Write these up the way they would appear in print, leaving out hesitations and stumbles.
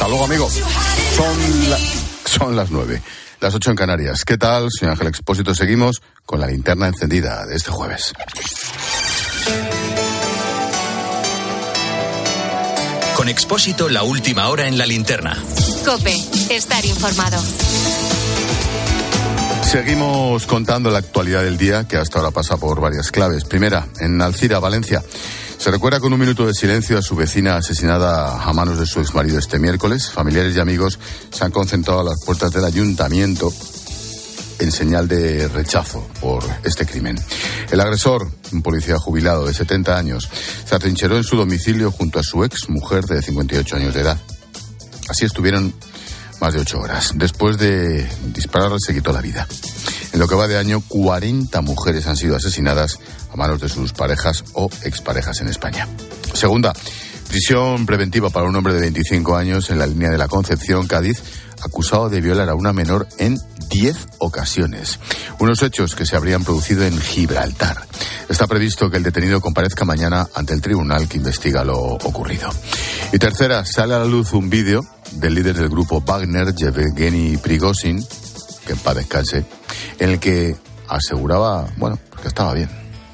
Hasta luego, amigo. Son las 9, las 8 en Canarias. ¿Qué tal? Soy Ángel Expósito. Seguimos con la linterna encendida de este jueves. Con Expósito, la última hora en la linterna. COPE, estar informado. Seguimos contando la actualidad del día, que hasta ahora pasa por varias claves. Primera, en Alcira, Valencia, se recuerda con un minuto de silencio a su vecina asesinada a manos de su exmarido este miércoles. Familiares y amigos se han concentrado a las puertas del ayuntamiento en señal de rechazo por este crimen. El agresor, un policía jubilado de 70 años, se atrincheró en su domicilio junto a su ex mujer de 58 años de edad. Así estuvieron más de 8 horas. Después de dispararle se quitó la vida. En lo que va de año, 40 mujeres han sido asesinadas a manos de sus parejas o exparejas en España. Segunda, prisión preventiva para un hombre de 25 años en la línea de la Concepción, Cádiz, acusado de violar a una menor en 10 ocasiones. Unos hechos que se habrían producido en Gibraltar. Está previsto que el detenido comparezca mañana ante el tribunal que investiga lo ocurrido. Y tercera, sale a la luz un vídeo del líder del grupo Wagner, Yevgeny Prigozhin, que en paz descanse, en el que aseguraba, que estaba bien.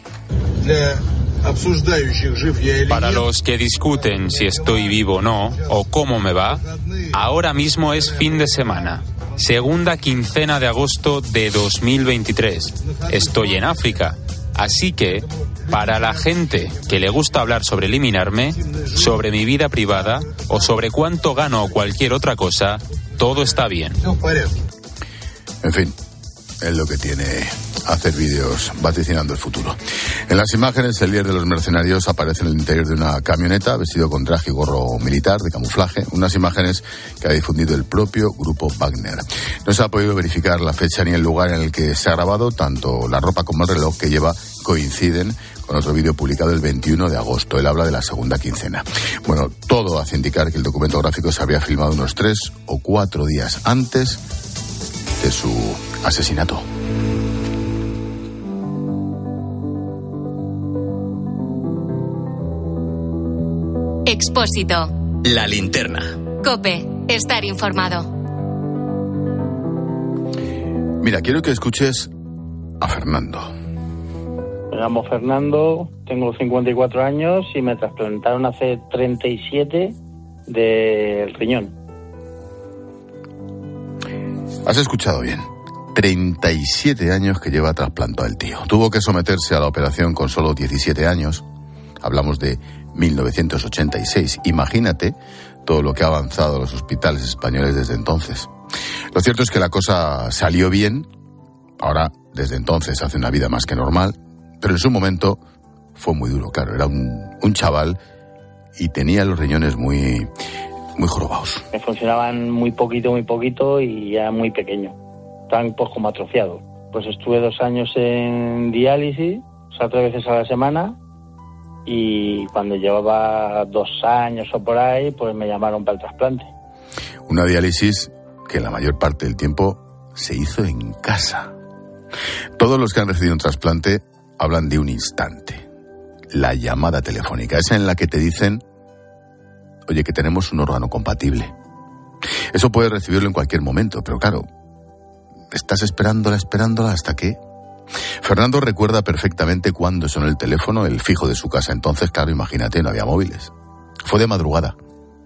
Para los que discuten si estoy vivo o no, o cómo me va, ahora mismo es fin de semana. Segunda quincena de agosto de 2023. Estoy en África. Así que, para la gente que le gusta hablar sobre eliminarme, sobre mi vida privada o sobre cuánto gano o cualquier otra cosa, todo está bien. En fin, es lo que tiene hacer vídeos vaticinando el futuro. En las imágenes, el líder de los mercenarios aparece en el interior de una camioneta, vestido con traje y gorro militar de camuflaje, unas imágenes que ha difundido el propio grupo Wagner. No se ha podido verificar la fecha ni el lugar en el que se ha grabado, tanto la ropa como el reloj que lleva coinciden con otro vídeo publicado el 21 de agosto. Él habla de la segunda quincena. Todo hace indicar que el documento gráfico se habría filmado unos 3 o 4 días antes de su asesinato. Expósito. La linterna. COPE, estar informado. Mira, quiero que escuches a Fernando. Me llamo Fernando, tengo 54 años y me trasplantaron hace 37 del riñón. Has escuchado bien. 37 años que lleva trasplantado el tío. Tuvo que someterse a la operación con solo 17 años. Hablamos de 1986. Imagínate todo lo que ha avanzado los hospitales españoles desde entonces. Lo cierto es que la cosa salió bien. Ahora, desde entonces, hace una vida más que normal. Pero en su momento fue muy duro, claro. Era un chaval y tenía los riñones muy jorobados. Me funcionaban muy poquito y ya muy pequeño. Estaban pues como atrofiados. Pues estuve 2 años en diálisis, 3 veces a la semana. Y cuando llevaba 2 años o por ahí, pues me llamaron para el trasplante. Una diálisis que la mayor parte del tiempo se hizo en casa. Todos los que han recibido un trasplante hablan de un instante. La llamada telefónica, esa en la que te dicen, oye, que tenemos un órgano compatible. Eso puedes recibirlo en cualquier momento, pero claro, estás esperándola hasta que... Fernando recuerda perfectamente cuándo sonó el teléfono, el fijo de su casa. Entonces, claro, imagínate, no había móviles. Fue de madrugada,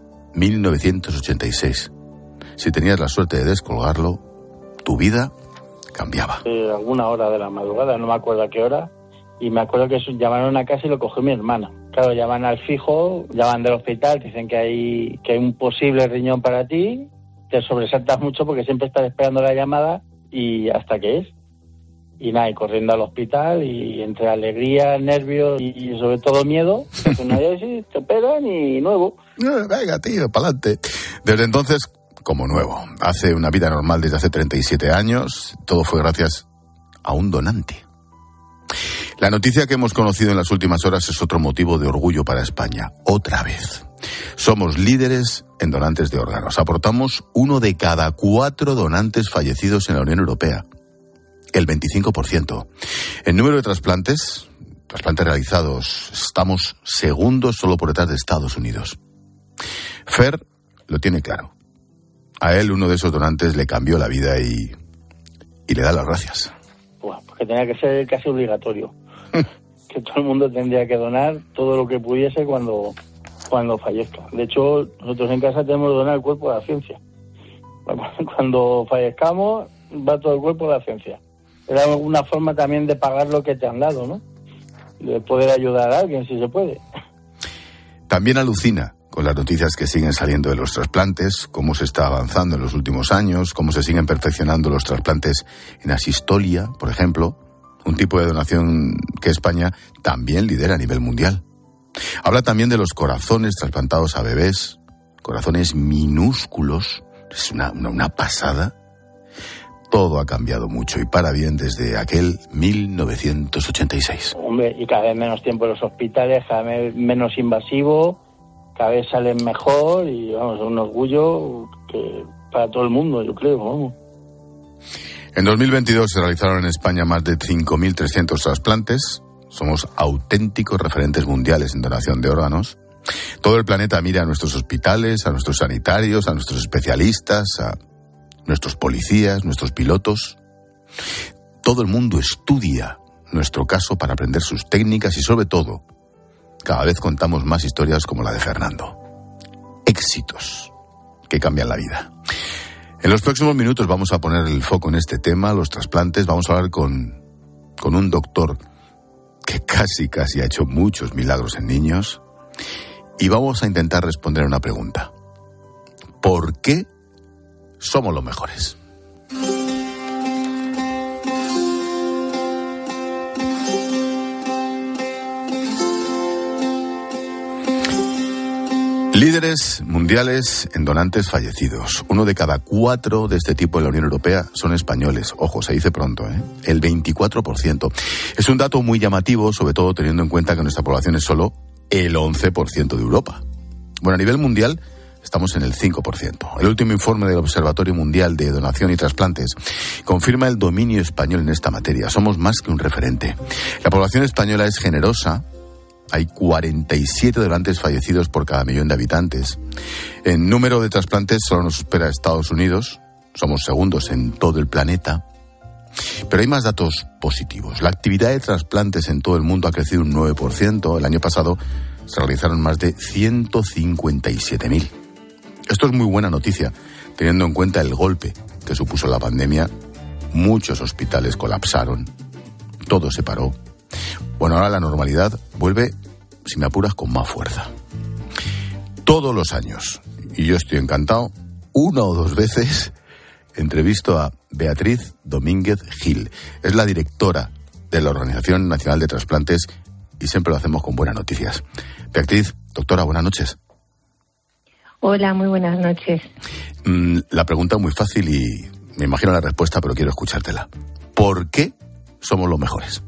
1986. Si tenías la suerte de descolgarlo, tu vida cambiaba. Alguna hora de la madrugada, no me acuerdo a qué hora, y me acuerdo que llamaron a casa y lo cogió mi hermana. Claro, llaman al fijo, llaman del hospital, dicen que hay un posible riñón para ti, te sobresaltas mucho porque siempre estás esperando la llamada y hasta que es. Y nada, y corriendo al hospital y entre alegría, nervios y sobre todo miedo, pues una diálisis, te operan y nuevo. Venga, tío, pa'lante. Desde entonces, como nuevo. Hace una vida normal desde hace 37 años. Todo fue gracias a un donante. La noticia que hemos conocido en las últimas horas es otro motivo de orgullo para España. Otra vez. Somos líderes en donantes de órganos. Aportamos 1 de cada 4 donantes fallecidos en la Unión Europea. El 25%. En número de trasplantes realizados, estamos segundos solo por detrás de Estados Unidos. Fer lo tiene claro. A él uno de esos donantes le cambió la vida y le da las gracias. Pues porque tenía que ser casi obligatorio. Que todo el mundo tendría que donar todo lo que pudiese cuando fallezca. De hecho, nosotros en casa tenemos que donar el cuerpo de la ciencia. Cuando fallezcamos, va todo el cuerpo de la ciencia. Era una forma también de pagar lo que te han dado, ¿no? De poder ayudar a alguien, si se puede. También alucina con las noticias que siguen saliendo de los trasplantes, cómo se está avanzando en los últimos años, cómo se siguen perfeccionando los trasplantes en asistolia, por ejemplo, un tipo de donación que España también lidera a nivel mundial. Habla también de los corazones trasplantados a bebés, corazones minúsculos, es una pasada. Todo ha cambiado mucho y para bien desde aquel 1986. Hombre, y cada vez menos tiempo en los hospitales, cada vez menos invasivo, cada vez salen mejor y vamos, un orgullo que para todo el mundo, yo creo, vamos. En 2022 se realizaron en España más de 5.300 trasplantes. Somos auténticos referentes mundiales en donación de órganos. Todo el planeta mira a nuestros hospitales, a nuestros sanitarios, a nuestros especialistas, a nuestros policías, nuestros pilotos. Todo el mundo estudia nuestro caso para aprender sus técnicas y, sobre todo, cada vez contamos más historias como la de Fernando. Éxitos que cambian la vida. En los próximos minutos vamos a poner el foco en este tema, los trasplantes. Vamos a hablar con un doctor que casi ha hecho muchos milagros en niños. Y vamos a intentar responder a una pregunta. ¿Por qué somos los mejores? Líderes mundiales en donantes fallecidos. 1 de cada 4 de este tipo en la Unión Europea son españoles. Ojo, se dice pronto, ¿eh? El 24%. Es un dato muy llamativo, sobre todo teniendo en cuenta que nuestra población es solo el 11% de Europa. Bueno, a nivel mundial estamos en el 5%. El último informe del Observatorio Mundial de Donación y Trasplantes confirma el dominio español en esta materia. Somos más que un referente. La población española es generosa. Hay 47 donantes fallecidos por cada millón de habitantes. En número de trasplantes solo nos supera Estados Unidos. Somos segundos en todo el planeta. Pero hay más datos positivos. La actividad de trasplantes en todo el mundo ha crecido un 9%. El año pasado se realizaron más de 157.000. Esto es muy buena noticia, teniendo en cuenta el golpe que supuso la pandemia. Muchos hospitales colapsaron. Todo se paró. Bueno, ahora la normalidad vuelve, si me apuras, con más fuerza. Todos los años, y yo estoy encantado, 1 o 2 veces entrevisto a Beatriz Domínguez Gil. Es la directora de la Organización Nacional de Trasplantes y siempre lo hacemos con buenas noticias. Beatriz, doctora, buenas noches. Hola, muy buenas noches. La pregunta es muy fácil y me imagino la respuesta, pero quiero escuchártela. ¿Por qué somos los mejores?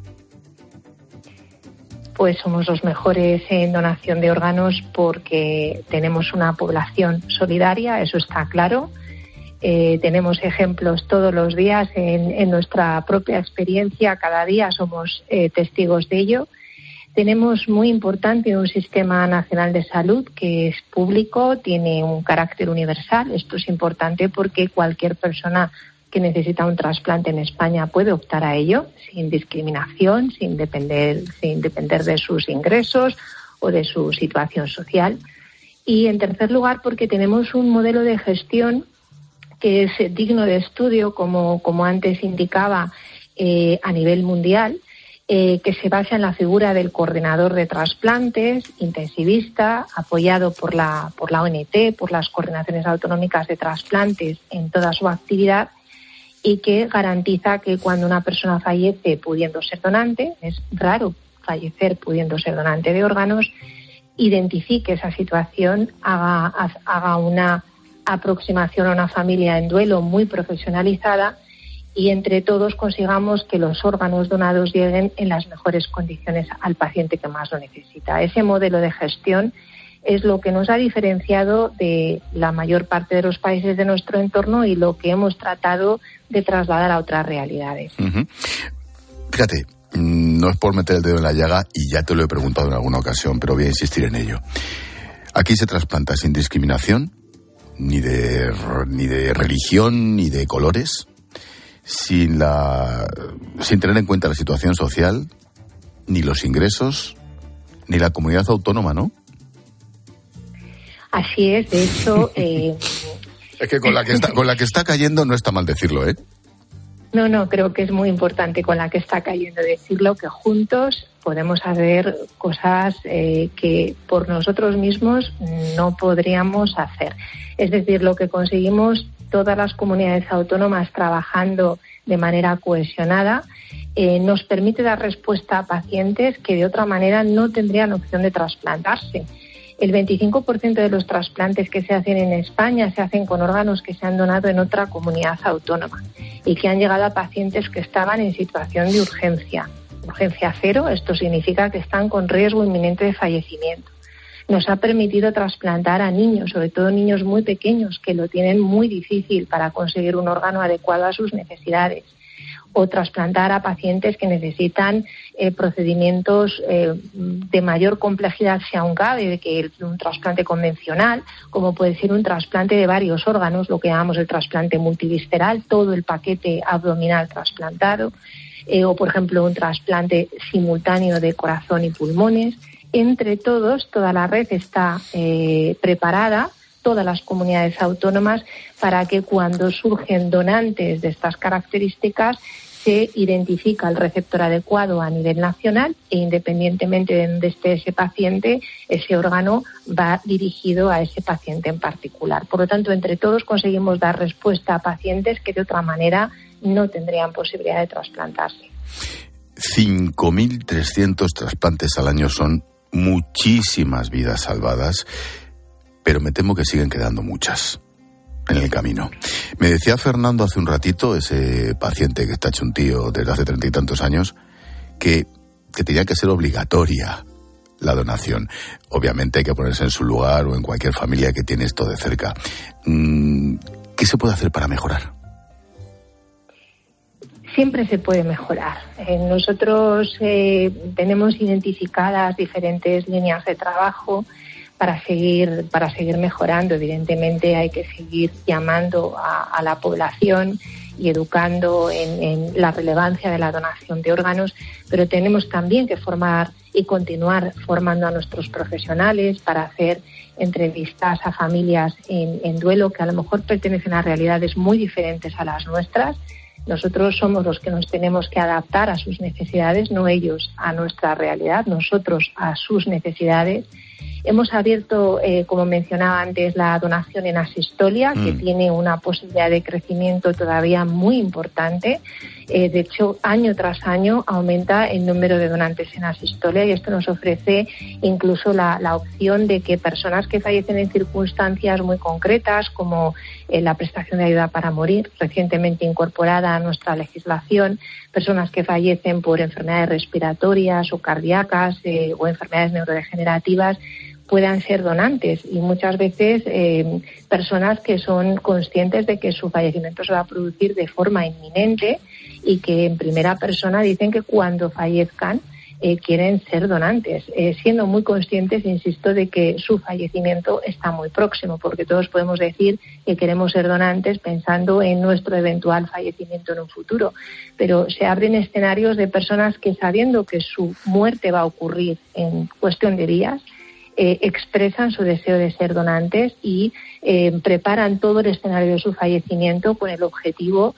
Pues somos los mejores en donación de órganos porque tenemos una población solidaria, eso está claro. Tenemos ejemplos todos los días en nuestra propia experiencia, cada día somos testigos de ello. Tenemos muy importante un sistema nacional de salud que es público, tiene un carácter universal. Esto es importante porque cualquier persona que necesita un trasplante en España puede optar a ello sin discriminación, sin depender de sus ingresos o de su situación social. Y en tercer lugar, porque tenemos un modelo de gestión que es digno de estudio, como antes indicaba, a nivel mundial, que se basa en la figura del coordinador de trasplantes, intensivista, apoyado por la ONT, por las coordinaciones autonómicas de trasplantes en toda su actividad, y que garantiza que cuando una persona fallece pudiendo ser donante, es raro fallecer pudiendo ser donante de órganos, identifique esa situación, haga una aproximación a una familia en duelo muy profesionalizada y entre todos consigamos que los órganos donados lleguen en las mejores condiciones al paciente que más lo necesita. Ese modelo de gestión es lo que nos ha diferenciado de la mayor parte de los países de nuestro entorno y lo que hemos tratado de trasladar a otras realidades. Uh-huh. Fíjate, no es por meter el dedo en la llaga y ya te lo he preguntado en alguna ocasión, pero voy a insistir en ello. Aquí se trasplanta sin discriminación, ni de ni de religión ni de colores, sin tener en cuenta la situación social, ni los ingresos, ni la comunidad autónoma, ¿no? Así es, de hecho... Es que con la que está cayendo no está mal decirlo, ¿eh? No, creo que es muy importante con la que está cayendo decirlo, que juntos podemos hacer cosas que por nosotros mismos no podríamos hacer. Es decir, lo que conseguimos todas las comunidades autónomas trabajando de manera cohesionada nos permite dar respuesta a pacientes que de otra manera no tendrían opción de trasplantarse. El 25% de los trasplantes que se hacen en España se hacen con órganos que se han donado en otra comunidad autónoma y que han llegado a pacientes que estaban en situación de urgencia. Urgencia cero, esto significa que están con riesgo inminente de fallecimiento. Nos ha permitido trasplantar a niños, sobre todo niños muy pequeños, que lo tienen muy difícil para conseguir un órgano adecuado a sus necesidades. O trasplantar a pacientes que necesitan procedimientos de mayor complejidad, si aún cabe, que un trasplante convencional, como puede ser un trasplante de varios órganos, lo que llamamos el trasplante multivisceral, todo el paquete abdominal trasplantado, o por ejemplo un trasplante simultáneo de corazón y pulmones. Entre todos, toda la red está preparada, todas las comunidades autónomas, para que cuando surgen donantes de estas características se identifica el receptor adecuado a nivel nacional e independientemente de donde esté ese paciente, ese órgano va dirigido a ese paciente en particular. Por lo tanto, entre todos conseguimos dar respuesta a pacientes que de otra manera no tendrían posibilidad de trasplantarse. 5.300 trasplantes al año son muchísimas vidas salvadas, pero me temo que siguen quedando muchas en el camino. Me decía Fernando hace un ratito, ese paciente que está hecho un tío desde hace 30 y tantos años, que tenía que ser obligatoria la donación. Obviamente hay que ponerse en su lugar o en cualquier familia que tiene esto de cerca. ¿Qué se puede hacer para mejorar? Siempre se puede mejorar. Nosotros tenemos identificadas diferentes líneas de trabajo para seguir mejorando. Evidentemente hay que seguir llamando a la población y educando en la relevancia de la donación de órganos, pero tenemos también que formar y continuar formando a nuestros profesionales para hacer entrevistas a familias en duelo que a lo mejor pertenecen a realidades muy diferentes a las nuestras. Nosotros somos los que nos tenemos que adaptar a sus necesidades, no ellos a nuestra realidad, nosotros a sus necesidades. Hemos abierto, como mencionaba antes, la donación en asistolia, que tiene una posibilidad de crecimiento todavía muy importante. De hecho, año tras año aumenta el número de donantes en asistolia y esto nos ofrece incluso la opción de que personas que fallecen en circunstancias muy concretas, como la prestación de ayuda para morir, recientemente incorporada a nuestra legislación, personas que fallecen por enfermedades respiratorias o cardíacas o enfermedades neurodegenerativas, puedan ser donantes y muchas veces personas que son conscientes de que su fallecimiento se va a producir de forma inminente y que en primera persona dicen que cuando fallezcan quieren ser donantes, siendo muy conscientes, insisto, de que su fallecimiento está muy próximo, porque todos podemos decir que queremos ser donantes pensando en nuestro eventual fallecimiento en un futuro, pero se abren escenarios de personas que, sabiendo que su muerte va a ocurrir en cuestión de días, expresan su deseo de ser donantes y preparan todo el escenario de su fallecimiento con el objetivo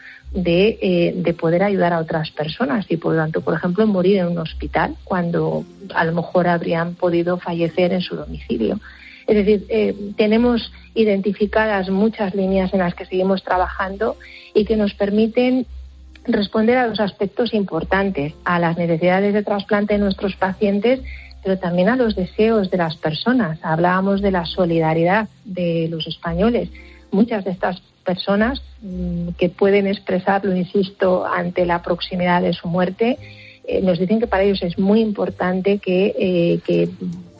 de poder ayudar a otras personas y, por lo tanto, por ejemplo, morir en un hospital cuando a lo mejor habrían podido fallecer en su domicilio. Es decir, tenemos identificadas muchas líneas en las que seguimos trabajando y que nos permiten responder a los aspectos importantes, a las necesidades de trasplante de nuestros pacientes, pero también a los deseos de las personas. Hablábamos de la solidaridad de los españoles. Muchas de estas personas que pueden expresarlo, insisto, ante la proximidad de su muerte, nos dicen que para ellos es muy importante que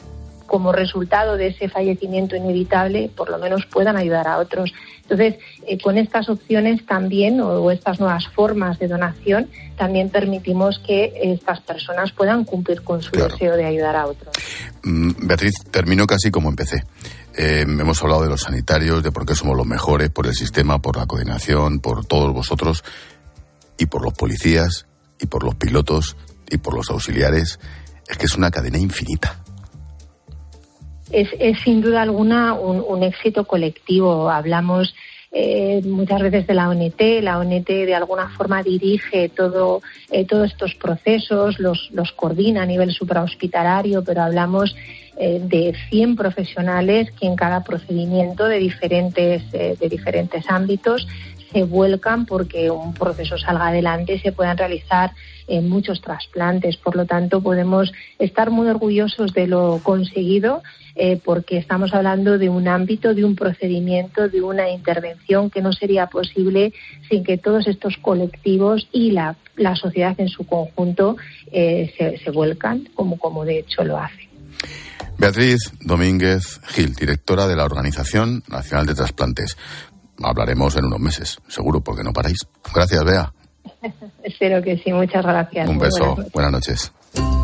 como resultado de ese fallecimiento inevitable, por lo menos puedan ayudar a otros. Entonces, con estas opciones también, o estas nuevas formas de donación, también permitimos que estas personas puedan cumplir con su deseo de ayudar a otros. Beatriz, termino casi como empecé. Hemos hablado de los sanitarios, de por qué somos los mejores, por el sistema, por la coordinación, por todos vosotros, y por los policías, y por los pilotos, y por los auxiliares. Es que es una cadena infinita. Es sin duda alguna un éxito colectivo. Hablamos muchas veces de la ONT. La ONT de alguna forma dirige todos estos procesos, los coordina a nivel suprahospitalario, pero hablamos de 100 profesionales que en cada procedimiento de diferentes ámbitos se vuelcan porque un proceso salga adelante y se puedan realizar muchos trasplantes. Por lo tanto, podemos estar muy orgullosos de lo conseguido porque estamos hablando de un ámbito, de un procedimiento, de una intervención que no sería posible sin que todos estos colectivos y la sociedad en su conjunto se vuelcan, como de hecho lo hacen. Beatriz Domínguez Gil, directora de la Organización Nacional de Trasplantes. Hablaremos en unos meses, seguro, porque no paráis. Gracias, Bea. Espero que sí, muchas gracias. Un beso, buenas noches.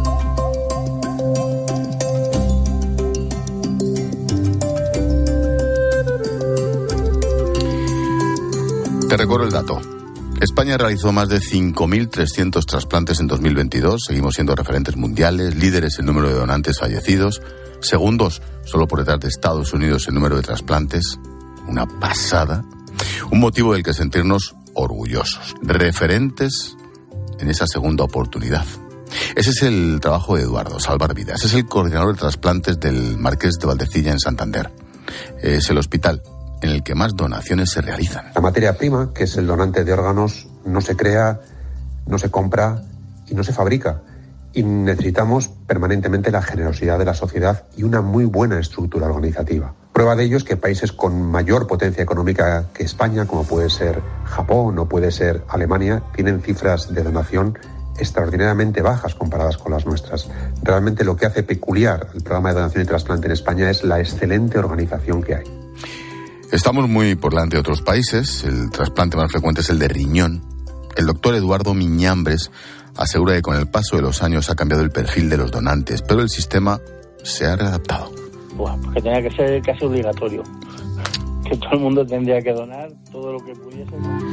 Te recuerdo el dato. España realizó más de 5.300 trasplantes en 2022. Seguimos siendo referentes mundiales, líderes en número de donantes fallecidos, segundos solo por detrás de Estados Unidos en número de trasplantes. Una pasada. Un motivo del que sentirnos orgullosos, referentes en esa segunda oportunidad. Ese es el trabajo de Eduardo, salvar vidas. Es el coordinador de trasplantes del Marqués de Valdecilla en Santander. Es el hospital en el que más donaciones se realizan. La materia prima, que es el donante de órganos, no se crea, no se compra y no se fabrica. Y necesitamos permanentemente la generosidad de la sociedad y una muy buena estructura organizativa. Prueba de ello es que países con mayor potencia económica que España, como puede ser Japón o puede ser Alemania, tienen cifras de donación extraordinariamente bajas comparadas con las nuestras. Realmente lo que hace peculiar el programa de donación y trasplante en España es la excelente organización que hay. Estamos muy por delante de otros países. El trasplante más frecuente es el de riñón. El doctor Eduardo Miñambres asegura que con el paso de los años ha cambiado el perfil de los donantes, pero el sistema se ha readaptado. Porque tenía que ser casi obligatorio. Que todo el mundo tendría que donar todo lo que pudiese.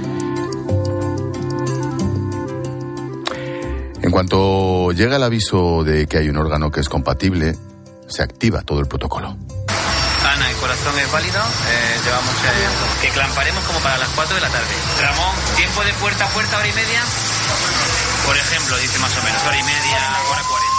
En cuanto llega el aviso de que hay un órgano que es compatible, se activa todo el protocolo. Ana, el corazón es válido, llevamos que clamparemos como para las 4 de la tarde. Ramón, tiempo de puerta a puerta, hora y media. Por ejemplo, dice más o menos, hora y media, hora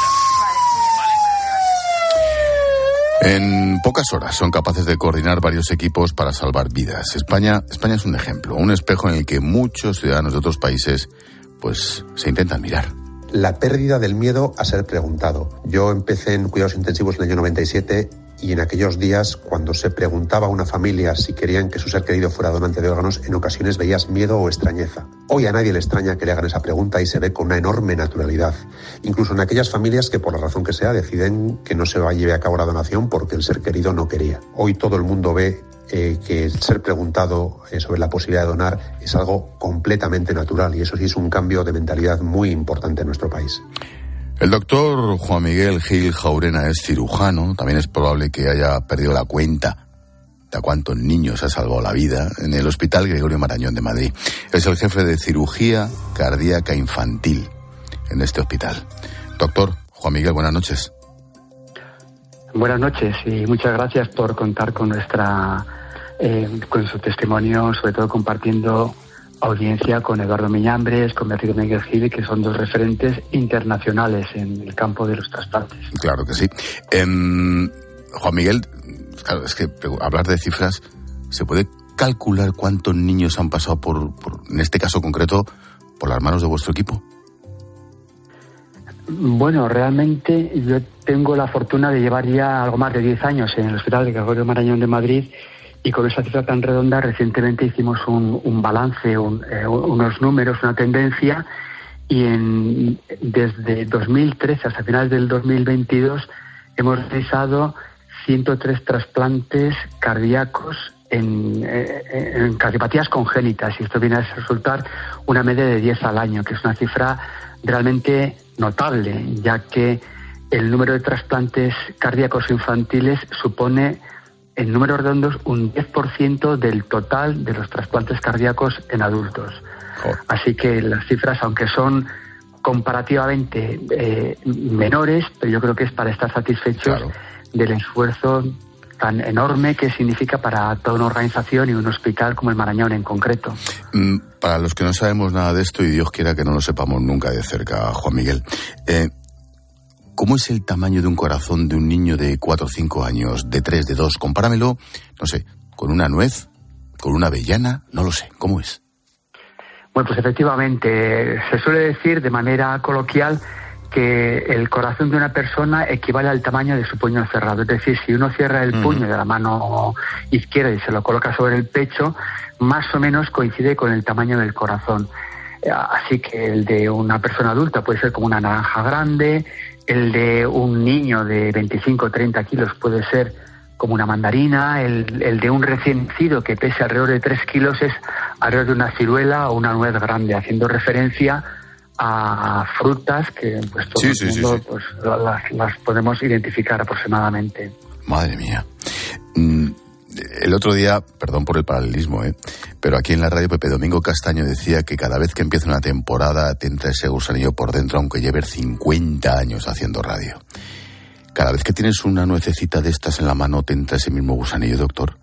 40. ¿Vale? En pocas horas son capaces de coordinar varios equipos para salvar vidas. España es un ejemplo, un espejo en el que muchos ciudadanos de otros países pues se intentan mirar. La pérdida del miedo a ser preguntado. Yo empecé en cuidados intensivos en el año 97 y en aquellos días, cuando se preguntaba a una familia si querían que su ser querido fuera donante de órganos, en ocasiones veías miedo o extrañeza. Hoy a nadie le extraña que le hagan esa pregunta y se ve con una enorme naturalidad. Incluso en aquellas familias que, por la razón que sea, deciden que no se lleve a cabo la donación porque el ser querido no quería. Hoy todo el mundo ve que ser preguntado sobre la posibilidad de donar es algo completamente natural, y eso sí es un cambio de mentalidad muy importante en nuestro país. El doctor Juan Miguel Gil Jaurena es cirujano. También es probable que haya perdido la cuenta de a cuántos niños ha salvado la vida en el Hospital Gregorio Marañón de Madrid. Es el jefe de cirugía cardíaca infantil en este hospital. Doctor Juan Miguel, buenas noches. Buenas noches y muchas gracias por contar con con su testimonio, sobre todo compartiendo audiencia con Eduardo Miñambres, con Beatriz Domínguez Gil, que son dos referentes internacionales en el campo de los trasplantes. Claro que sí. Juan Miguel, claro, es que hablar de cifras, ¿se puede calcular cuántos niños han pasado por, en este caso concreto, por las manos de vuestro equipo? Bueno, realmente yo tengo la fortuna de llevar ya algo más de 10 años en el Hospital de Gregorio Marañón de Madrid, y con esa cifra tan redonda recientemente hicimos un balance, unos números, una tendencia, y desde 2013 hasta finales del 2022 hemos realizado 103 trasplantes cardíacos en cardiopatías congénitas, y esto viene a resultar una media de 10 al año, que es una cifra realmente notable, ya que el número de trasplantes cardíacos infantiles supone, en números redondos, un 10% del total de los trasplantes cardíacos en adultos. Así que las cifras, aunque son comparativamente menores, pero yo creo que es para estar satisfechos del esfuerzo tan enorme que significa para toda una organización y un hospital como el Marañón en concreto. Para los que no sabemos nada de esto, y Dios quiera que no lo sepamos nunca de cerca, Juan Miguel, ¿cómo es el tamaño de un corazón de un niño de 4 o 5 años, de 3, de 2? Compáramelo, no sé, con una nuez, con una avellana, no lo sé, ¿cómo es? Bueno, pues efectivamente, se suele decir de manera coloquial que el corazón de una persona equivale al tamaño de su puño cerrado. Es decir, si uno cierra el puño de la mano izquierda y se lo coloca sobre el pecho, más o menos coincide con el tamaño del corazón. Así que el de una persona adulta puede ser como una naranja grande, el de un niño de 25 o 30 kilos puede ser como una mandarina, el de un recién nacido que pese alrededor de 3 kilos es alrededor de una ciruela o una nuez grande, haciendo referencia a frutas que pues todo el mundo pues las podemos identificar aproximadamente. Madre mía. El otro día, perdón por el paralelismo, pero aquí en la radio Pepe Domingo Castaño decía que cada vez que empieza una temporada te entra ese gusanillo por dentro, aunque lleves 50 años haciendo radio. Cada vez que tienes una nuececita de estas en la mano, ¿te entra ese mismo gusanillo, doctor?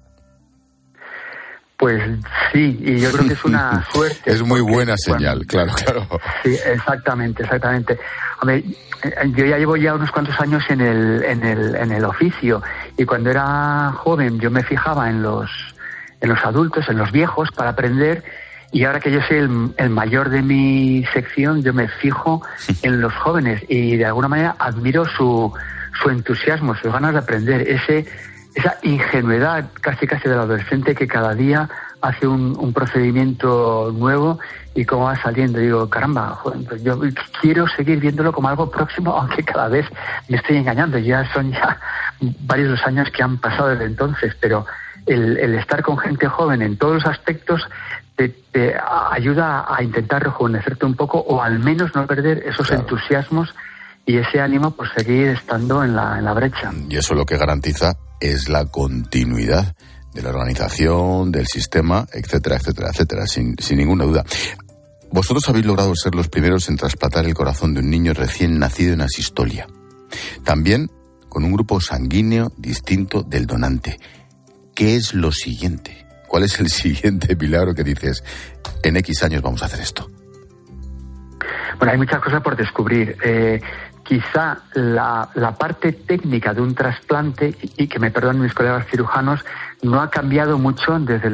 Pues sí, y yo creo que es una suerte. Es muy buena señal, claro. Sí, exactamente. Hombre, yo ya llevo unos cuantos años en el oficio, y cuando era joven yo me fijaba en los adultos, en los viejos, para aprender, y ahora que yo soy el mayor de mi sección, yo me fijo en los jóvenes, y de alguna manera admiro su entusiasmo, sus ganas de aprender, esa ingenuidad casi del adolescente que cada día hace un procedimiento nuevo, y cómo va saliendo. Digo, caramba, joder, pues yo quiero seguir viéndolo como algo próximo, aunque cada vez me estoy engañando. Son varios los años que han pasado desde entonces, pero el estar con gente joven en todos los aspectos te ayuda a intentar rejuvenecerte un poco, o al menos no perder esos entusiasmos y ese ánimo por seguir estando en la brecha. Y eso lo que garantiza es la continuidad de la organización, del sistema, etcétera, sin ninguna duda. Vosotros habéis logrado ser los primeros en trasplantar el corazón de un niño recién nacido en asistolia. También con un grupo sanguíneo distinto del donante. ¿Qué es lo siguiente? ¿Cuál es el siguiente milagro que dices, en X años vamos a hacer esto? Bueno, hay muchas cosas por descubrir. Quizá la parte técnica de un trasplante, y que me perdonen mis colegas cirujanos, no ha cambiado mucho desde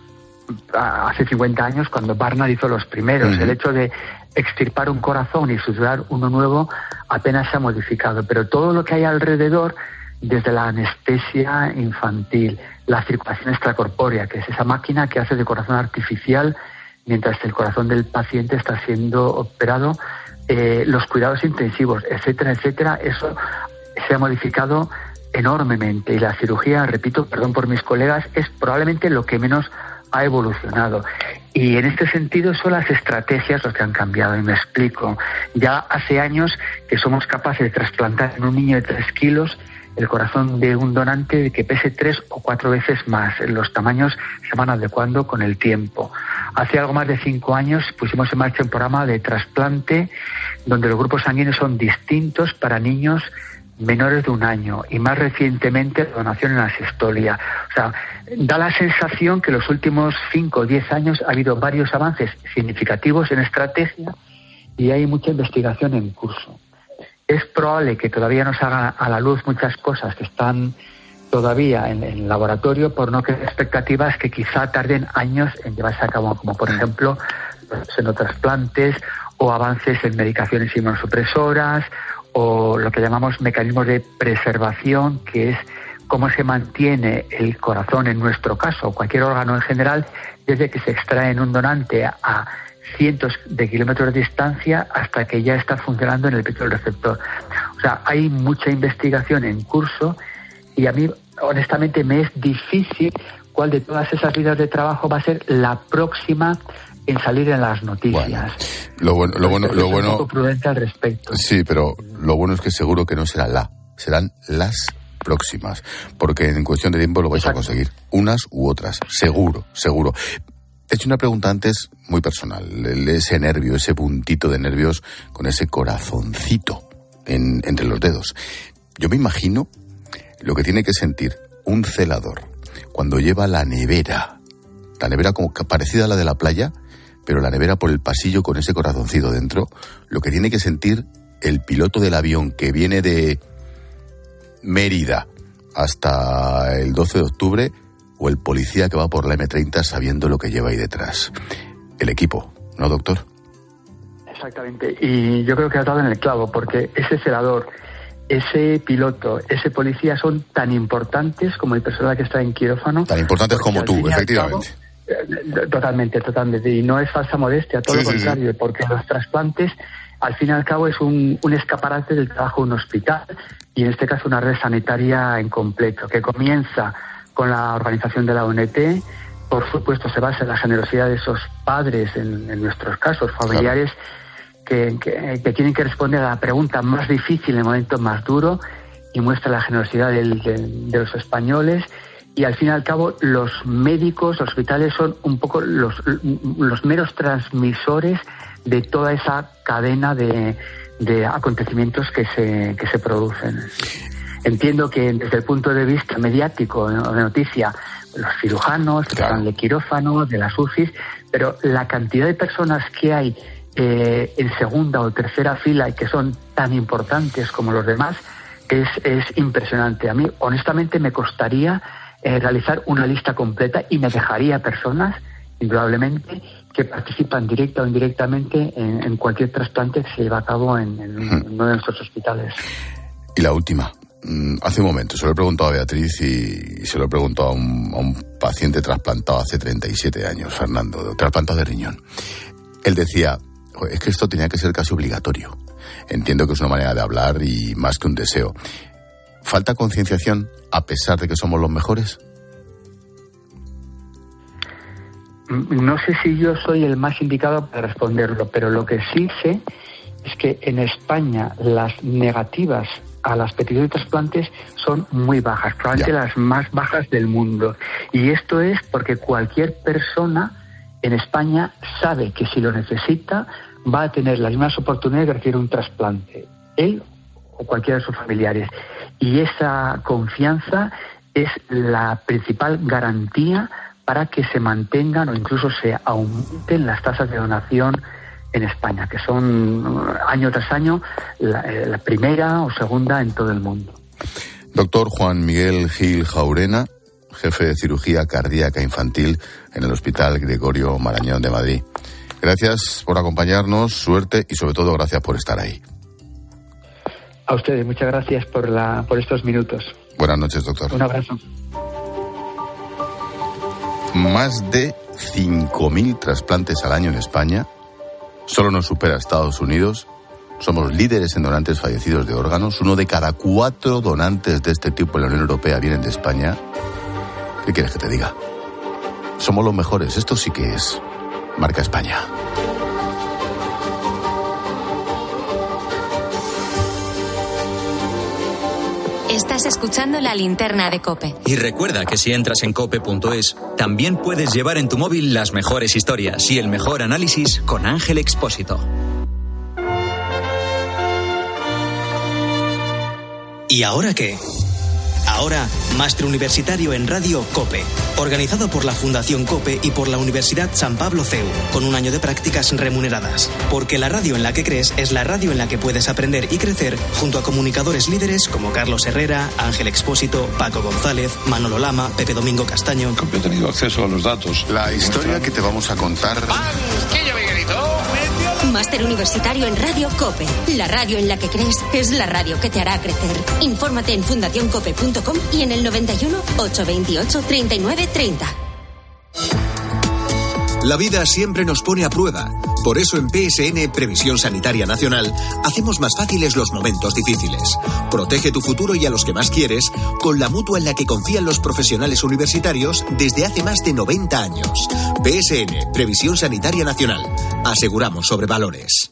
hace 50 años, cuando Barnard hizo los primeros. El hecho de extirpar un corazón y suturar uno nuevo apenas se ha modificado, pero todo lo que hay alrededor, desde la anestesia infantil, la circulación extracorpórea, que es esa máquina que hace de corazón artificial mientras el corazón del paciente está siendo operado, los cuidados intensivos, etcétera, eso se ha modificado enormemente, y la cirugía, repito, perdón por mis colegas, es probablemente lo que menos ha evolucionado. Y en este sentido son las estrategias los que han cambiado, y me explico. Ya hace años que somos capaces de trasplantar en un niño de 3 kilos el corazón de un donante que pese 3 o 4 veces más. Los tamaños se van adecuando con el tiempo. Hace algo más de 5 años pusimos en marcha un programa de trasplante donde los grupos sanguíneos son distintos para niños menores de 1 año, y más recientemente la donación en asistolia. O sea, da la sensación que en los últimos 5 o 10 años ha habido varios avances significativos en estrategia, y hay mucha investigación en curso. Es probable que todavía no se hagan a la luz muchas cosas que están todavía en el laboratorio, por no crear expectativas que quizá tarden años en llevarse a cabo, como por ejemplo los xenotrasplantes, o avances en medicaciones inmunosupresoras, o lo que llamamos mecanismos de preservación, que es cómo se mantiene el corazón, en nuestro caso, cualquier órgano en general, desde que se extrae en un donante a cientos de kilómetros de distancia hasta que ya está funcionando en el pecho del receptor. O sea, hay mucha investigación en curso y a mí, honestamente, me es difícil cuál de todas esas líneas de trabajo va a ser la próxima en salir en las noticias. Bueno, lo bueno, un poco prudente al respecto. Sí, pero lo bueno es que seguro que no será serán las próximas, porque en cuestión de tiempo lo vais a conseguir, unas u otras, seguro. He hecho una pregunta antes muy personal, ese nervio, ese puntito de nervios con ese corazoncito entre los dedos. Yo me imagino lo que tiene que sentir un celador cuando lleva la nevera como parecida a la de la playa, pero la nevera por el pasillo con ese corazoncito dentro, lo que tiene que sentir el piloto del avión que viene de Mérida hasta el 12 de octubre, o el policía que va por la M30 sabiendo lo que lleva ahí detrás. El equipo, ¿no, doctor? Exactamente, y yo creo que has dado en el clavo, porque ese celador, ese piloto, ese policía son tan importantes como el personal que está en quirófano. Tan importantes como tú, efectivamente. Totalmente, y no es falsa modestia, todo lo contrario, porque los trasplantes, al fin y al cabo, es un escaparate del trabajo de un hospital, y en este caso una red sanitaria en completo, que comienza con la organización de la ONT, por supuesto se basa en la generosidad de esos padres, en nuestros casos, familiares, claro, que tienen que responder a la pregunta más difícil en el momento más duro, y muestra la generosidad de los españoles. Y al fin y al cabo, los médicos, los hospitales son un poco los meros transmisores de toda esa cadena de acontecimientos que se producen. Entiendo que desde el punto de vista mediático, de noticia, los cirujanos, que están de quirófano, de las UCIs, pero la cantidad de personas que hay en segunda o tercera fila y que son tan importantes como los demás es impresionante. A mí, honestamente, me costaría realizar una lista completa y me dejaría personas, indudablemente, que participan directa o indirectamente en cualquier trasplante que se lleva a cabo en uno de nuestros hospitales. Y la última. Hace un momento se lo he preguntado a Beatriz y se lo he preguntado a un paciente trasplantado hace 37 años, Fernando, trasplantado de riñón. Él decía, es que esto tenía que ser casi obligatorio. Entiendo que es una manera de hablar y más que un deseo. ¿Falta concienciación a pesar de que somos los mejores? No sé si yo soy el más indicado para responderlo, pero lo que sí sé es que en España las negativas a las peticiones de trasplantes son muy bajas, probablemente las más bajas del mundo. Y esto es porque cualquier persona en España sabe que si lo necesita va a tener las mismas oportunidades de recibir un trasplante, él o cualquiera de sus familiares. Y esa confianza es la principal garantía para que se mantengan o incluso se aumenten las tasas de donación en España, que son año tras año la primera o segunda en todo el mundo. Doctor Juan Miguel Gil Jaurena, jefe de cirugía cardíaca infantil en el Hospital Gregorio Marañón de Madrid. Gracias por acompañarnos, suerte y sobre todo gracias por estar ahí. A ustedes, muchas gracias por estos minutos. Buenas noches, doctor. Un abrazo. Más de 5.000 trasplantes al año en España. Solo nos supera Estados Unidos. Somos líderes en donantes fallecidos de órganos. 1 de cada 4 donantes de este tipo en la Unión Europea vienen de España. ¿Qué quieres que te diga? Somos los mejores. Esto sí que es marca España. Estás escuchando La Linterna de COPE. Y recuerda que si entras en cope.es, también puedes llevar en tu móvil las mejores historias y el mejor análisis con Ángel Expósito. ¿Y ahora qué? Ahora, Máster Universitario en Radio COPE, organizado por la Fundación COPE y por la Universidad San Pablo CEU, con un año de prácticas remuneradas. Porque la radio en la que crees es la radio en la que puedes aprender y crecer junto a comunicadores líderes como Carlos Herrera, Ángel Expósito, Paco González, Manolo Lama, Pepe Domingo Castaño. Yo he tenido acceso a los datos. La historia que te vamos a contar... Máster Universitario en Radio COPE. La radio en la que crees es la radio que te hará crecer. Infórmate en fundacioncope.com y en el 91 828 39 30. La vida siempre nos pone a prueba. Por eso en PSN, Previsión Sanitaria Nacional, hacemos más fáciles los momentos difíciles. Protege tu futuro y a los que más quieres con la mutua en la que confían los profesionales universitarios desde hace más de 90 años. PSN, Previsión Sanitaria Nacional. Aseguramos sobre valores.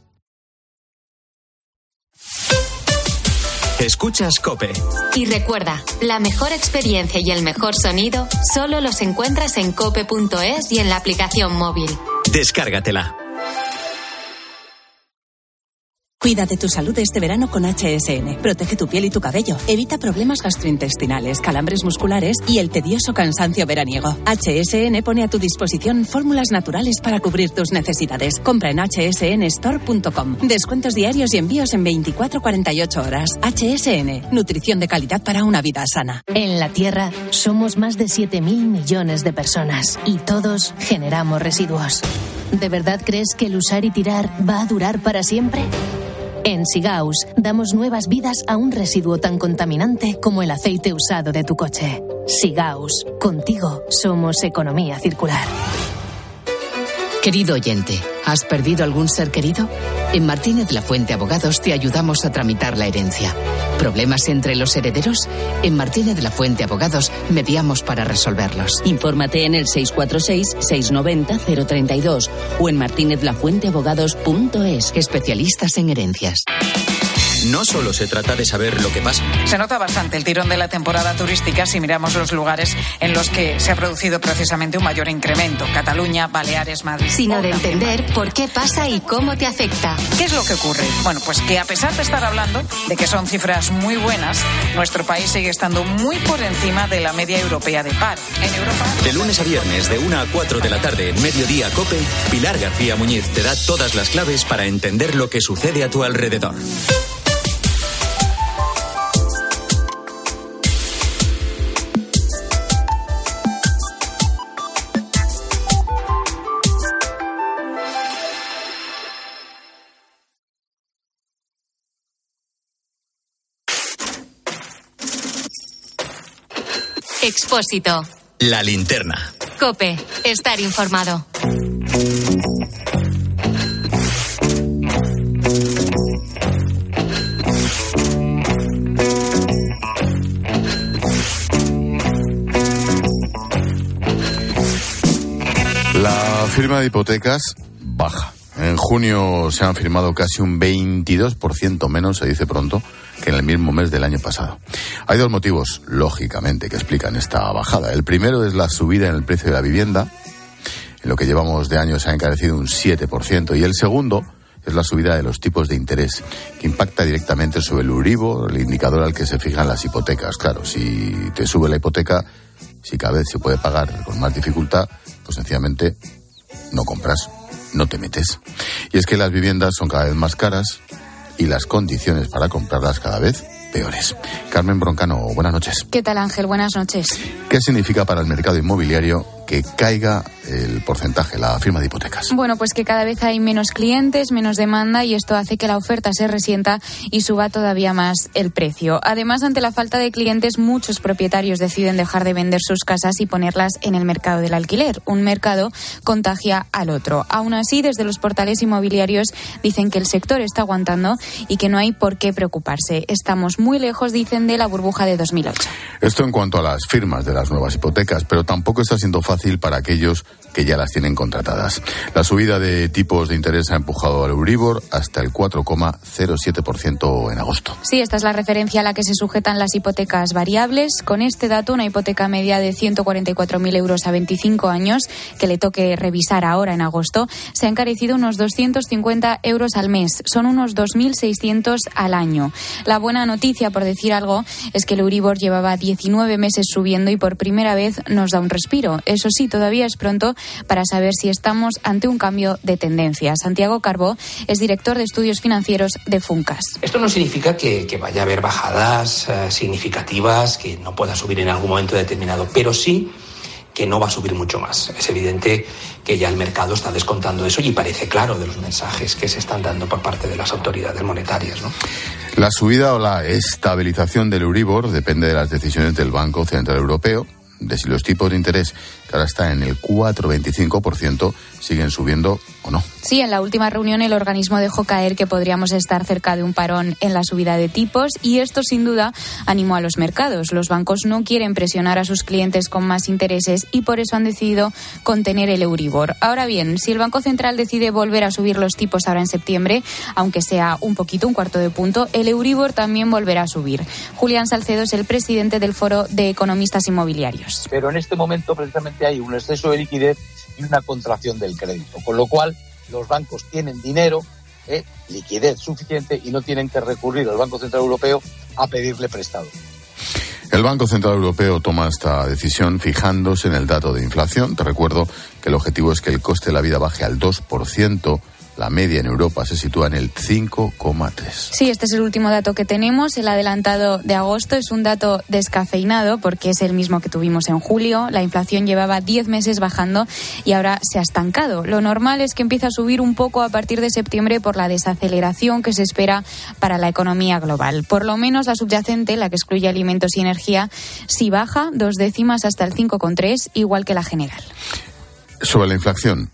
Escuchas COPE. Y recuerda, la mejor experiencia y el mejor sonido solo los encuentras en cope.es y en la aplicación móvil. Descárgatela. Cuida de tu salud este verano con HSN. Protege tu piel y tu cabello. Evita problemas gastrointestinales, calambres musculares y el tedioso cansancio veraniego. HSN pone a tu disposición fórmulas naturales para cubrir tus necesidades. Compra en hsnstore.com. Descuentos diarios y envíos en 24-48 horas. HSN. Nutrición de calidad para una vida sana. En la Tierra somos más de 7.000 millones de personas y todos generamos residuos. ¿De verdad crees que el usar y tirar va a durar para siempre? En Sigaus damos nuevas vidas a un residuo tan contaminante como el aceite usado de tu coche. Sigaus, contigo somos economía circular. Querido oyente, ¿has perdido algún ser querido? En Martínez Lafuente Abogados te ayudamos a tramitar la herencia. ¿Problemas entre los herederos? En Martínez Lafuente Abogados mediamos para resolverlos. Infórmate en el 646-690-032 o en martinezlafuenteabogados.es. Especialistas en herencias. No solo se trata de saber lo que pasa. Se nota bastante el tirón de la temporada turística si miramos los lugares en los que se ha producido precisamente un mayor incremento. Cataluña, Baleares, Madrid. Sino de entender por qué pasa y cómo te afecta. ¿Qué es lo que ocurre? Bueno, pues que a pesar de estar hablando de que son cifras muy buenas, nuestro país sigue estando muy por encima de la media europea de paro. En Europa... De lunes a viernes, de 1 a 4 de la tarde, en Mediodía COPE, Pilar García Muñiz te da todas las claves para entender lo que sucede a tu alrededor. Expósito. La linterna. COPE. Estar informado. La firma de hipotecas baja. En junio se han firmado casi un 22% menos, se dice pronto, que en el mismo mes del año pasado. Hay dos motivos, lógicamente, que explican esta bajada. El primero es la subida en el precio de la vivienda. En lo que llevamos de año se ha encarecido un 7%. Y el segundo es la subida de los tipos de interés, que impacta directamente sobre el Euribor, el indicador al que se fijan las hipotecas. Claro, si te sube la hipoteca, si cada vez se puede pagar con más dificultad, pues sencillamente no compras, no te metes. Y es que las viviendas son cada vez más caras y las condiciones para comprarlas cada vez peores. Carmen Broncano, buenas noches. ¿Qué tal, Ángel? Buenas noches. ¿Qué significa para el mercado inmobiliario que caiga el porcentaje, la firma de hipotecas? Bueno, pues que cada vez hay menos clientes, menos demanda y esto hace que la oferta se resienta y suba todavía más el precio. Además, ante la falta de clientes, muchos propietarios deciden dejar de vender sus casas y ponerlas en el mercado del alquiler. Un mercado contagia al otro. Aún así, desde los portales inmobiliarios dicen que el sector está aguantando y que no hay por qué preocuparse. Estamos muy lejos, dicen, de la burbuja de 2008. Esto en cuanto a las firmas de las nuevas hipotecas, pero tampoco está siendo fácil para aquellos que ya las tienen contratadas. La subida de tipos de interés ha empujado al Euribor hasta el 4,07% en agosto. Sí, esta es la referencia a la que se sujetan las hipotecas variables. Con este dato, una hipoteca media de 144.000 euros a 25 años, que le toque revisar ahora en agosto, se ha encarecido unos 250 euros al mes. Son unos 2.600 al año. La buena noticia, por decir algo, es que el Euribor llevaba 19 meses subiendo y por primera vez nos da un respiro. Eso sí, todavía es pronto para saber si estamos ante un cambio de tendencia. Santiago Carbó es director de estudios financieros de Funcas. Esto no significa que vaya a haber bajadas significativas, que no pueda subir en algún momento determinado, pero sí que no va a subir mucho más. Es evidente que ya el mercado está descontando eso y parece claro de los mensajes que se están dando por parte de las autoridades monetarias, ¿no? La subida o la estabilización del Euribor depende de las decisiones del Banco Central Europeo, de si los tipos de interés, que ahora están en el 4,25%, siguen subiendo o no. Sí, en la última reunión el organismo dejó caer que podríamos estar cerca de un parón en la subida de tipos y esto sin duda animó a los mercados. Los bancos no quieren presionar a sus clientes con más intereses y por eso han decidido contener el Euribor. Ahora bien, si el Banco Central decide volver a subir los tipos ahora en septiembre, aunque sea un poquito, un cuarto de punto, el Euribor también volverá a subir. Julián Salcedo es el presidente del Foro de Economistas Inmobiliarios. Pero en este momento precisamente hay un exceso de liquidez y una contracción del crédito, con lo cual los bancos tienen dinero, liquidez suficiente y no tienen que recurrir al Banco Central Europeo a pedirle prestado. El Banco Central Europeo toma esta decisión fijándose en el dato de inflación. Te recuerdo que el objetivo es que el coste de la vida baje al 2%. La media en Europa se sitúa en el 5,3%. Sí, este es el último dato que tenemos. El adelantado de agosto es un dato descafeinado porque es el mismo que tuvimos en julio. La inflación llevaba 10 meses bajando y ahora se ha estancado. Lo normal es que empiece a subir un poco a partir de septiembre por la desaceleración que se espera para la economía global. Por lo menos la subyacente, la que excluye alimentos y energía, sí baja 2 décimas hasta el 5,3, igual que la general. Sobre la inflación,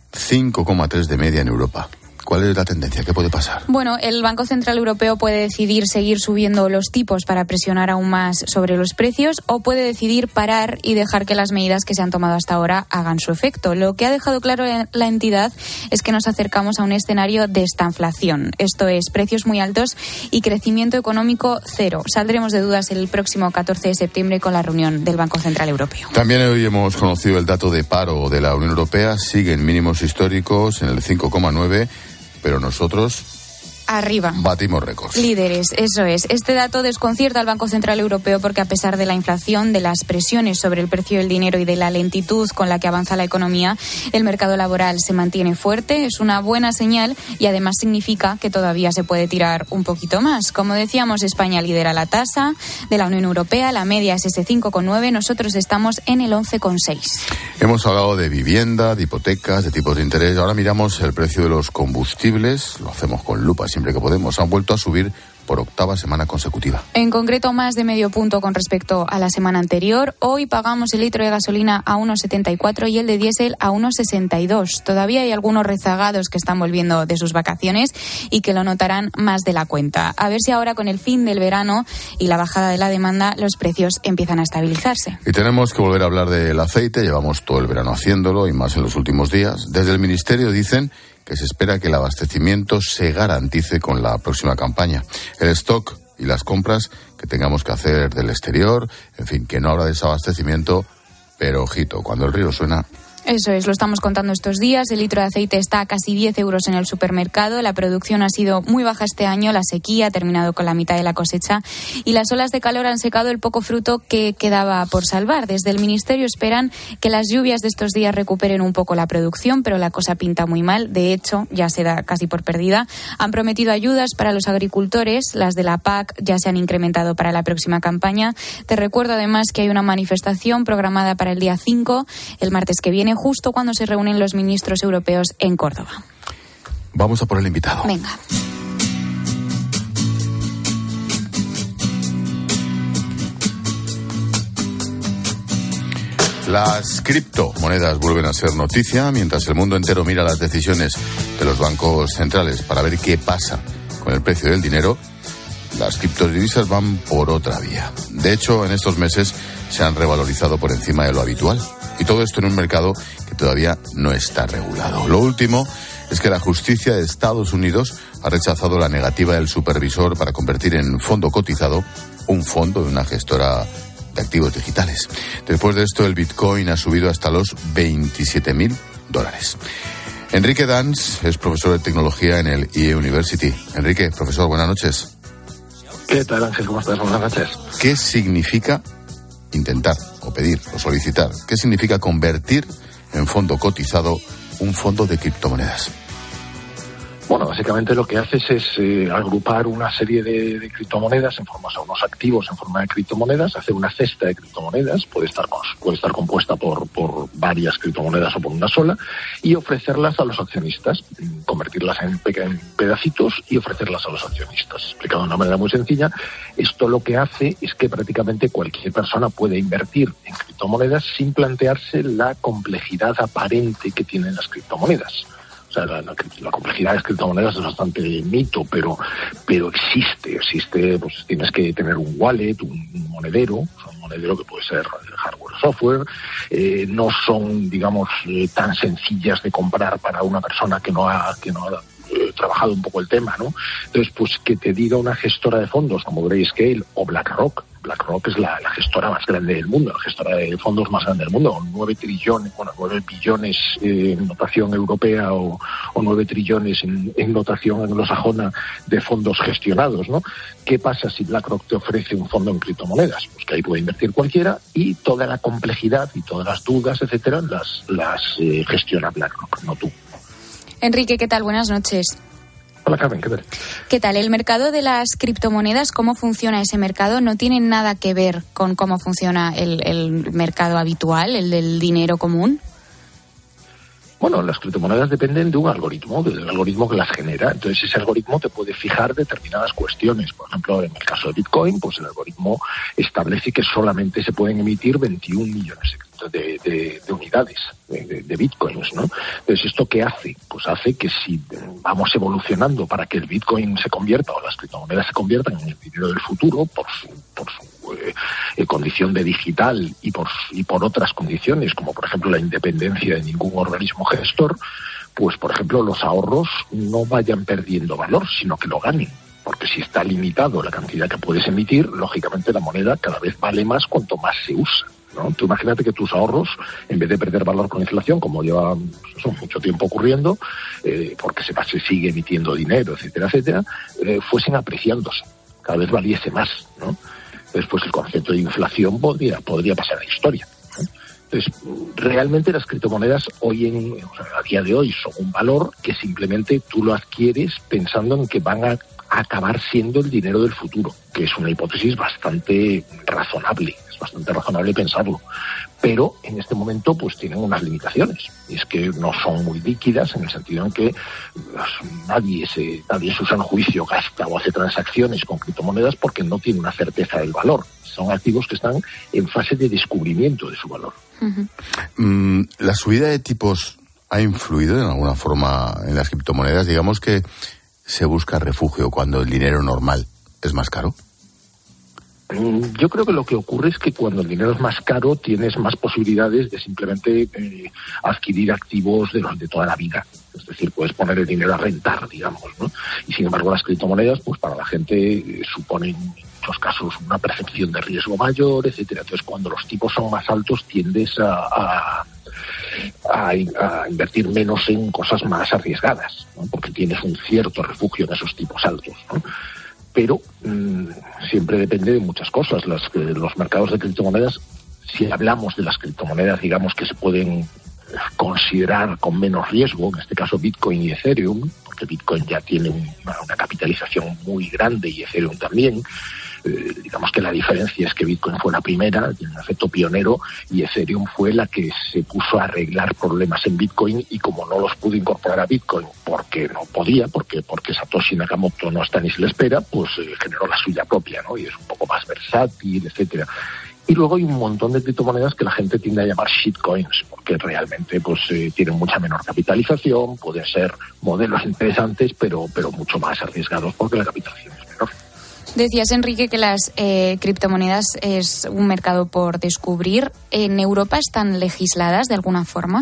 5,3 de media en Europa. ¿Cuál es la tendencia? ¿Qué puede pasar? Bueno, el Banco Central Europeo puede decidir seguir subiendo los tipos para presionar aún más sobre los precios o puede decidir parar y dejar que las medidas que se han tomado hasta ahora hagan su efecto. Lo que ha dejado claro la entidad es que nos acercamos a un escenario de estanflación. Esto es, precios muy altos y crecimiento económico cero. Saldremos de dudas el próximo 14 de septiembre con la reunión del Banco Central Europeo. También hoy hemos conocido el dato de paro de la Unión Europea. Siguen mínimos históricos en el 5,9%. Pero nosotros arriba batimos récords. Líderes, eso es. Este dato desconcierta al Banco Central Europeo porque a pesar de la inflación, de las presiones sobre el precio del dinero y de la lentitud con la que avanza la economía, el mercado laboral se mantiene fuerte. Es una buena señal y además significa que todavía se puede tirar un poquito más. Como decíamos, España lidera la tasa de la Unión Europea. La media es ese 5,9. Nosotros estamos en el 11,6. Hemos hablado de vivienda, de hipotecas, de tipos de interés. Ahora miramos el precio de los combustibles. Lo hacemos con lupa siempre que podemos. Han vuelto a subir por octava semana consecutiva. En concreto, más de medio punto con respecto a la semana anterior. Hoy pagamos el litro de gasolina a 1,74 y el de diésel a 1,62. Todavía hay algunos rezagados que están volviendo de sus vacaciones y que lo notarán más de la cuenta. A ver si ahora, con el fin del verano y la bajada de la demanda, los precios empiezan a estabilizarse. Y tenemos que volver a hablar del aceite. Llevamos todo el verano haciéndolo y más en los últimos días. Desde el Ministerio dicen que se espera que el abastecimiento se garantice con la próxima campaña. El stock y las compras que tengamos que hacer del exterior, en fin, que no habrá desabastecimiento, pero ojito, cuando el río suena. Eso es, lo estamos contando estos días. El litro de aceite está a casi 10 euros en el supermercado. La producción ha sido muy baja este año. La sequía ha terminado con la mitad de la cosecha y las olas de calor han secado el poco fruto que quedaba por salvar. Desde el Ministerio esperan que las lluvias de estos días recuperen un poco la producción, pero la cosa pinta muy mal. De hecho, ya se da casi por perdida. Han prometido ayudas para los agricultores. Las de la PAC ya se han incrementado para la próxima campaña. Te recuerdo además que hay una manifestación programada para el día 5, el martes que viene, justo cuando se reúnen los ministros europeos en Córdoba. Vamos a por el invitado. Venga. Las criptomonedas vuelven a ser noticia mientras el mundo entero mira las decisiones de los bancos centrales para ver qué pasa con el precio del dinero. Las criptodivisas van por otra vía. De hecho, en estos meses se han revalorizado por encima de lo habitual. Y todo esto en un mercado que todavía no está regulado. Lo último es que la justicia de Estados Unidos ha rechazado la negativa del supervisor para convertir en fondo cotizado un fondo de una gestora de activos digitales. Después de esto, el Bitcoin ha subido hasta los $27.000. Enrique Dans es profesor de tecnología en el IE University. Enrique, profesor, buenas noches. ¿Qué tal, Ángel? ¿Cómo estás? Buenas noches. ¿Qué significa intentar o pedir o solicitar? ¿Qué significa convertir en fondo cotizado un fondo de criptomonedas? Bueno, básicamente lo que haces es agrupar una serie de criptomonedas en forma, o sea, unos activos en forma de criptomonedas, hacer una cesta de criptomonedas, puede estar compuesta por varias criptomonedas o por una sola, y ofrecerlas a los accionistas, convertirlas en pedacitos y ofrecerlas a los accionistas. Explicado de una manera muy sencilla, esto lo que hace es que prácticamente cualquier persona puede invertir en criptomonedas sin plantearse la complejidad aparente que tienen las criptomonedas. O sea, la complejidad de las criptomonedas es bastante mito, pero existe, pues tienes que tener un wallet, un monedero que puede ser hardware o software, no son, digamos, tan sencillas de comprar para una persona que no ha trabajado un poco el tema, ¿no? Entonces, pues que te diga una gestora de fondos como Grayscale o BlackRock. BlackRock es la gestora más grande del mundo, la gestora de fondos más grande del mundo, 9 billones en notación europea o 9 trillones en notación anglosajona de fondos gestionados, ¿no? ¿Qué pasa si BlackRock te ofrece un fondo en criptomonedas? Pues que ahí puede invertir cualquiera y toda la complejidad y todas las dudas, etcétera, las gestiona BlackRock, no tú. Enrique, ¿qué tal? Buenas noches. Hola, Carmen, ¿qué tal? ¿Qué tal? El mercado de las criptomonedas, ¿cómo funciona ese mercado? ¿No tiene nada que ver con cómo funciona el mercado habitual, el del dinero común? Bueno, las criptomonedas dependen de un algoritmo, del algoritmo que las genera. Entonces, ese algoritmo te puede fijar determinadas cuestiones. Por ejemplo, en el caso de Bitcoin, pues el algoritmo establece que solamente se pueden emitir 21 millones de unidades de Bitcoins, ¿no? Entonces, ¿esto qué hace? Pues hace que si vamos evolucionando para que el Bitcoin se convierta o las criptomonedas se conviertan en el dinero del futuro por su condición de digital y por otras condiciones, como por ejemplo la independencia de ningún organismo gestor, pues por ejemplo los ahorros no vayan perdiendo valor, sino que lo ganen. Porque si está limitado la cantidad que puedes emitir, lógicamente la moneda cada vez vale más cuanto más se usa, ¿no? Tú imagínate que tus ahorros, en vez de perder valor con la inflación, como lleva mucho tiempo ocurriendo, porque se sigue emitiendo dinero, etcétera, fuesen apreciándose, cada vez valiese más, ¿no? Después el concepto de inflación podría pasar a la historia, ¿no? Entonces, realmente las criptomonedas a día de hoy son un valor que simplemente tú lo adquieres pensando en que van a acabar siendo el dinero del futuro, que es una hipótesis bastante razonable, pensarlo. Pero en este momento pues tienen unas limitaciones, y es que no son muy líquidas en el sentido en que nadie en su sano juicio gasta o hace transacciones con criptomonedas porque no tiene una certeza del valor. Son activos que están en fase de descubrimiento de su valor. Uh-huh. ¿La subida de tipos ha influido en alguna forma en las criptomonedas? Digamos que se busca refugio cuando el dinero normal es más caro. Yo creo que lo que ocurre es que cuando el dinero es más caro tienes más posibilidades de simplemente adquirir activos de toda la vida. Es decir, puedes poner el dinero a rentar, digamos, ¿no? Y sin embargo las criptomonedas, pues para la gente suponen en muchos casos una percepción de riesgo mayor, etcétera. Entonces cuando los tipos son más altos tiendes a invertir menos en cosas más arriesgadas, ¿no? Porque tienes un cierto refugio en esos tipos altos, ¿no? Pero siempre depende de muchas cosas. Los mercados de criptomonedas, si hablamos de las criptomonedas, digamos, que se pueden considerar con menos riesgo, en este caso Bitcoin y Ethereum, porque Bitcoin ya tiene una capitalización muy grande y Ethereum también. Digamos que la diferencia es que Bitcoin fue la primera, tiene un efecto pionero, y Ethereum fue la que se puso a arreglar problemas en Bitcoin, y como no los pudo incorporar a Bitcoin porque no podía, porque Satoshi Nakamoto no está ni se le espera, pues generó la suya propia, ¿no? Y es un poco más versátil, etcétera. Y luego hay un montón de criptomonedas que la gente tiende a llamar shitcoins, porque realmente pues tienen mucha menor capitalización, pueden ser modelos interesantes, pero mucho más arriesgados porque la capitalización es menor. Decías, Enrique, que las criptomonedas es un mercado por descubrir. ¿En Europa están legisladas de alguna forma?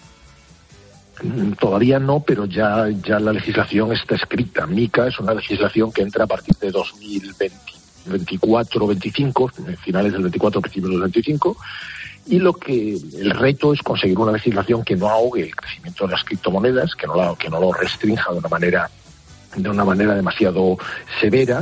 Todavía no, pero ya la legislación está escrita. MiCA es una legislación que entra a partir de 2024 o 25, finales del 24, principios del 25, y el reto es conseguir una legislación que no ahogue el crecimiento de las criptomonedas, que no lo restrinja de una manera demasiado severa,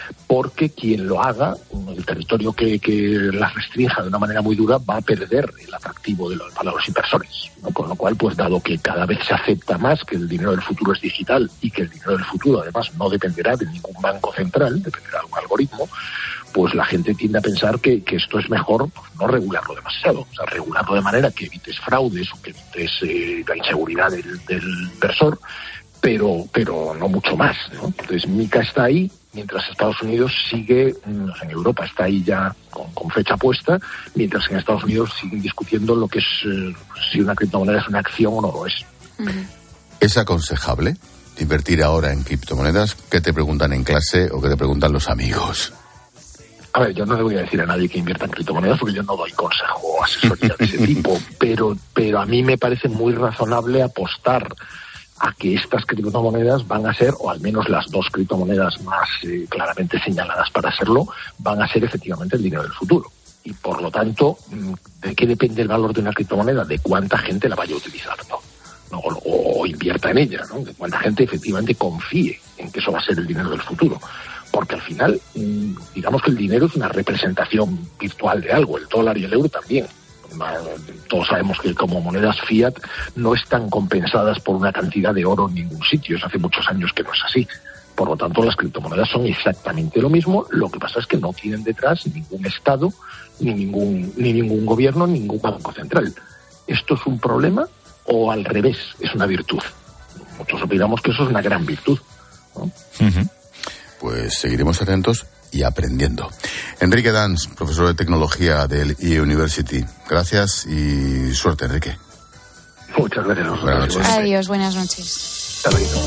porque quien lo haga, el territorio que las restrinja de una manera muy dura, va a perder el atractivo para los inversores, ¿no? Con lo cual, pues dado que cada vez se acepta más que el dinero del futuro es digital y que el dinero del futuro además no dependerá de ningún banco central, dependerá de un algoritmo, pues la gente tiende a pensar que esto es mejor, pues, no regularlo demasiado, o sea, regularlo de manera que evites fraudes o que evites la inseguridad del inversor, pero no mucho más, ¿no? Entonces MiCA está ahí, mientras Estados Unidos sigue, en Europa está ahí ya con fecha puesta, mientras en Estados Unidos siguen discutiendo lo que es si una criptomoneda es una acción o no lo es. ¿Es aconsejable invertir ahora en criptomonedas? ¿Qué te preguntan en clase o qué te preguntan los amigos? A ver, yo no le voy a decir a nadie que invierta en criptomonedas porque yo no doy consejo o asesoría de ese tipo, pero a mí me parece muy razonable apostar a que estas criptomonedas van a ser, o al menos las dos criptomonedas más claramente señaladas para serlo, van a ser efectivamente el dinero del futuro. Y por lo tanto, ¿de qué depende el valor de una criptomoneda? De cuánta gente la vaya a utilizar, ¿no? O invierta en ella, ¿no? De cuánta gente efectivamente confíe en que eso va a ser el dinero del futuro. Porque al final, digamos que el dinero es una representación virtual de algo, el dólar y el euro también. Todos sabemos que como monedas fiat no están compensadas por una cantidad de oro en ningún sitio. Hace muchos años que no es así. Por lo tanto, las criptomonedas son exactamente lo mismo. Lo que pasa es que no tienen detrás ningún Estado, ni ningún gobierno, ni ningún banco central. ¿Esto es un problema o al revés es una virtud? Muchos opinamos que eso es una gran virtud, ¿no? Uh-huh. Pues seguiremos atentos y aprendiendo. Enrique Dans, profesor de tecnología del eUniversity. Gracias y suerte, Enrique. Muchas gracias. Buenas noches. Adiós, buenas noches.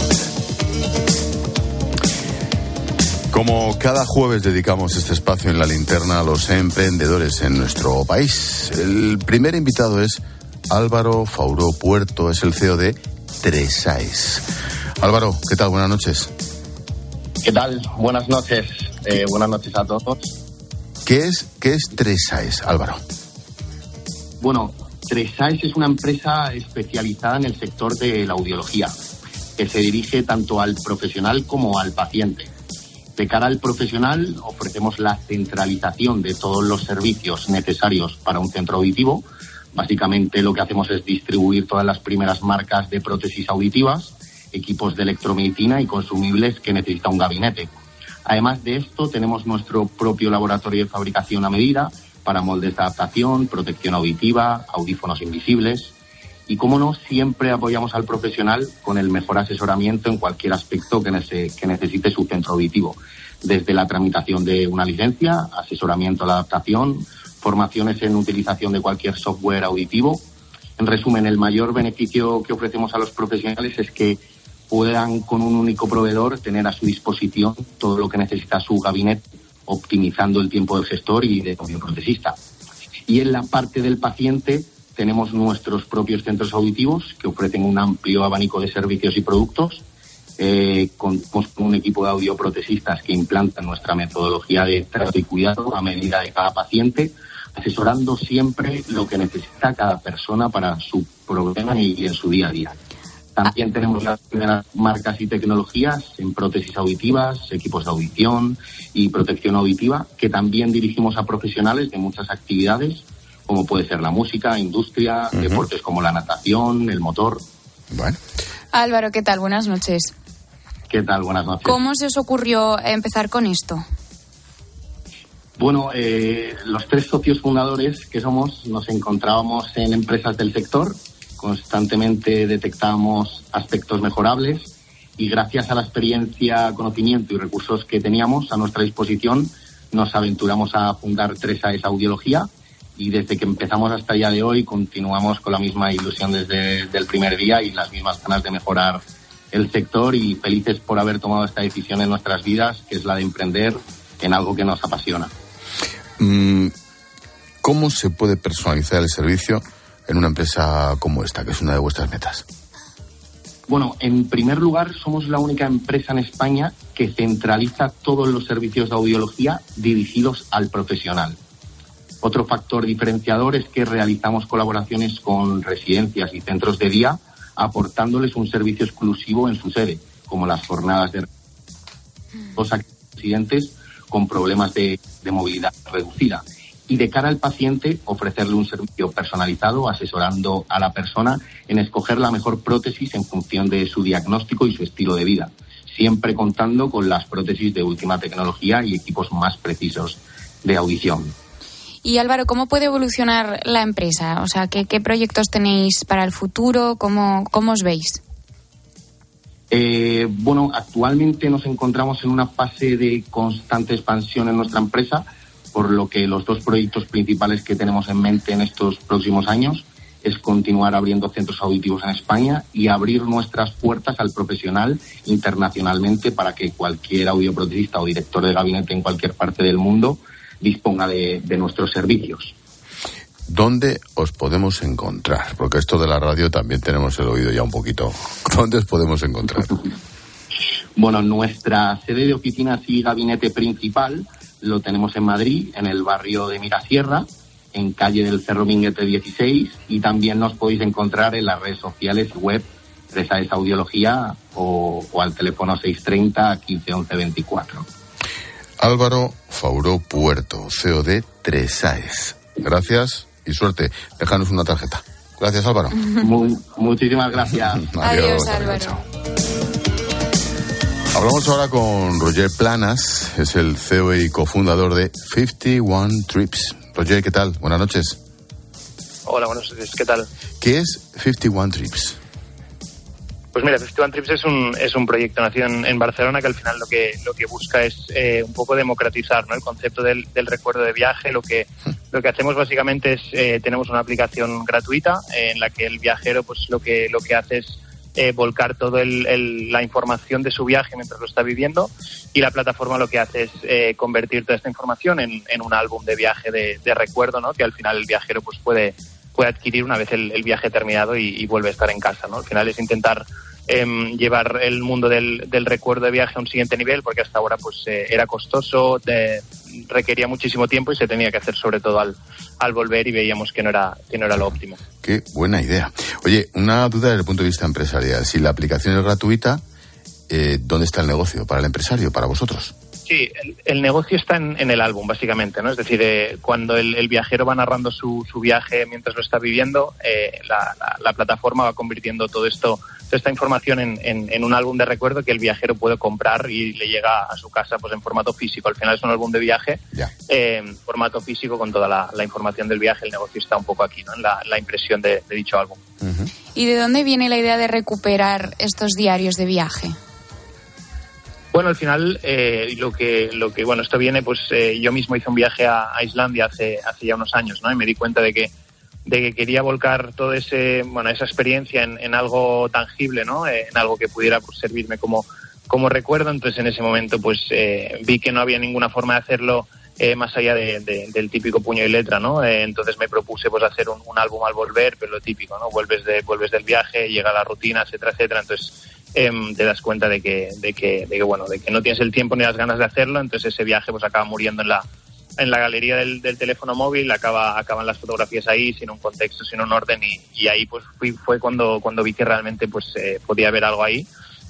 Como cada jueves dedicamos este espacio en la linterna a los emprendedores en nuestro país. El primer invitado es Álvaro Fauró Puerto, es el CEO de Tresaes. Álvaro, ¿qué tal? Buenas noches. ¿Qué tal? Buenas noches. Buenas noches a todos. ¿Qué es Tresaes, Álvaro? Bueno, Tresaes es una empresa especializada en el sector de la audiología, que se dirige tanto al profesional como al paciente. De cara al profesional, ofrecemos la centralización de todos los servicios necesarios para un centro auditivo. Básicamente lo que hacemos es distribuir todas las primeras marcas de prótesis auditivas, equipos de electromedicina y consumibles que necesita un gabinete. Además de esto, tenemos nuestro propio laboratorio de fabricación a medida para moldes de adaptación, protección auditiva, audífonos invisibles. Y, como no, siempre apoyamos al profesional con el mejor asesoramiento en cualquier aspecto que necesite su centro auditivo. Desde la tramitación de una licencia, asesoramiento a la adaptación, formaciones en utilización de cualquier software auditivo. En resumen, el mayor beneficio que ofrecemos a los profesionales es que puedan con un único proveedor tener a su disposición todo lo que necesita su gabinete, optimizando el tiempo del gestor y del audioprotesista. Y en la parte del paciente tenemos nuestros propios centros auditivos que ofrecen un amplio abanico de servicios y productos. Con un equipo de audioprotesistas que implantan nuestra metodología de trato y cuidado a medida de cada paciente, asesorando siempre lo que necesita cada persona para su problema y en su día a día. También tenemos las primeras marcas y tecnologías en prótesis auditivas, equipos de audición y protección auditiva, que también dirigimos a profesionales de muchas actividades, como puede ser la música, industria, deportes como la natación, el motor. Bueno. Álvaro, ¿qué tal? Buenas noches. ¿Qué tal? Buenas noches. ¿Cómo se os ocurrió empezar con esto? Bueno, los tres socios fundadores que somos nos encontrábamos en empresas del sector, constantemente detectábamos aspectos mejorables y gracias a la experiencia, conocimiento y recursos que teníamos a nuestra disposición nos aventuramos a fundar Tresaes Audiología y desde que empezamos hasta el día de hoy continuamos con la misma ilusión desde el primer día y las mismas ganas de mejorar el sector y felices por haber tomado esta decisión en nuestras vidas, que es la de emprender en algo que nos apasiona. ¿Cómo se puede personalizar el servicio en una empresa como esta, que es una de vuestras metas? Bueno, en primer lugar, somos la única empresa en España que centraliza todos los servicios de audiología dirigidos al profesional. Otro factor diferenciador es que realizamos colaboraciones con residencias y centros de día, aportándoles un servicio exclusivo en su sede, como las jornadas de los residentes con problemas de movilidad reducida. Y de cara al paciente, ofrecerle un servicio personalizado, asesorando a la persona en escoger la mejor prótesis en función de su diagnóstico y su estilo de vida, siempre contando con las prótesis de última tecnología y equipos más precisos de audición. Y Álvaro, ¿cómo puede evolucionar la empresa? O sea, ¿qué proyectos tenéis para el futuro? ¿Cómo os veis? Bueno, actualmente nos encontramos en una fase de constante expansión en nuestra empresa, por lo que los 2 proyectos principales que tenemos en mente en estos próximos años es continuar abriendo centros auditivos en España y abrir nuestras puertas al profesional internacionalmente para que cualquier audioprotesista o director de gabinete en cualquier parte del mundo disponga de nuestros servicios. ¿Dónde os podemos encontrar? Porque esto de la radio también tenemos el oído ya un poquito. ¿Dónde os podemos encontrar? Bueno, nuestra sede de oficinas y gabinete principal lo tenemos en Madrid, en el barrio de Mirasierra, en calle del Cerro Minguete 16, y también nos podéis encontrar en las redes sociales y web 3AES Audiología o al teléfono 630 15 11 24. Álvaro Fauró Puerto, CEO de 3AES. Gracias y suerte. Déjanos una tarjeta. Gracias, Álvaro. Muchísimas gracias. Adiós, Álvaro. Hablamos ahora con Roger Planas, es el CEO y cofundador de 51 Trips. Roger, ¿qué tal? Buenas noches. Hola, buenas noches. ¿Qué tal? ¿Qué es 51 Trips? Pues mira, 51 Trips es un proyecto nacido en Barcelona que al final lo que busca es un poco democratizar, ¿no?, el concepto del recuerdo de viaje. Lo que hacemos básicamente es tenemos una aplicación gratuita en la que el viajero pues lo que hace es volcar toda la información de su viaje mientras lo está viviendo, y la plataforma lo que hace es convertir toda esta información en un álbum de viaje de recuerdo, ¿no?, que al final el viajero pues puede adquirir una vez el viaje terminado y vuelve a estar en casa, ¿no? Al final es intentar llevar el mundo del recuerdo de viaje a un siguiente nivel, porque hasta ahora pues era costoso, requería muchísimo tiempo y se tenía que hacer sobre todo al volver, y veíamos que no era lo óptimo. Qué buena idea. Oye, una duda desde el punto de vista empresarial. Si la aplicación es gratuita, ¿dónde está el negocio para el empresario, para vosotros? Sí, el negocio está en el álbum, básicamente, ¿no? Es decir, cuando el viajero va narrando su viaje mientras lo está viviendo, la plataforma va convirtiendo toda esta información en un álbum de recuerdo que el viajero puede comprar y le llega a su casa pues en formato físico. Al final es un álbum de viaje, formato físico con toda la información del viaje. El negocio está un poco aquí, ¿no?, en la impresión de dicho álbum. Uh-huh. ¿Y de dónde viene la idea de recuperar estos diarios de viaje? Bueno, al final lo que bueno, esto viene pues yo mismo hice un viaje a Islandia hace ya unos años, ¿no? Y me di cuenta de que quería volcar toda esa experiencia en algo tangible, ¿no? En algo que pudiera pues servirme como recuerdo. Entonces en ese momento pues vi que no había ninguna forma de hacerlo más allá del típico puño y letra, ¿no? Entonces me propuse pues hacer un álbum al volver, pero lo típico, ¿no? Vuelves del viaje, llega la rutina, etcétera, etcétera. Entonces te das cuenta de que no tienes el tiempo ni las ganas de hacerlo. Entonces ese viaje pues acaba muriendo en la galería del teléfono móvil, acaban las fotografías ahí sin un contexto, sin un orden, y ahí pues fue cuando vi que realmente pues podía haber algo ahí.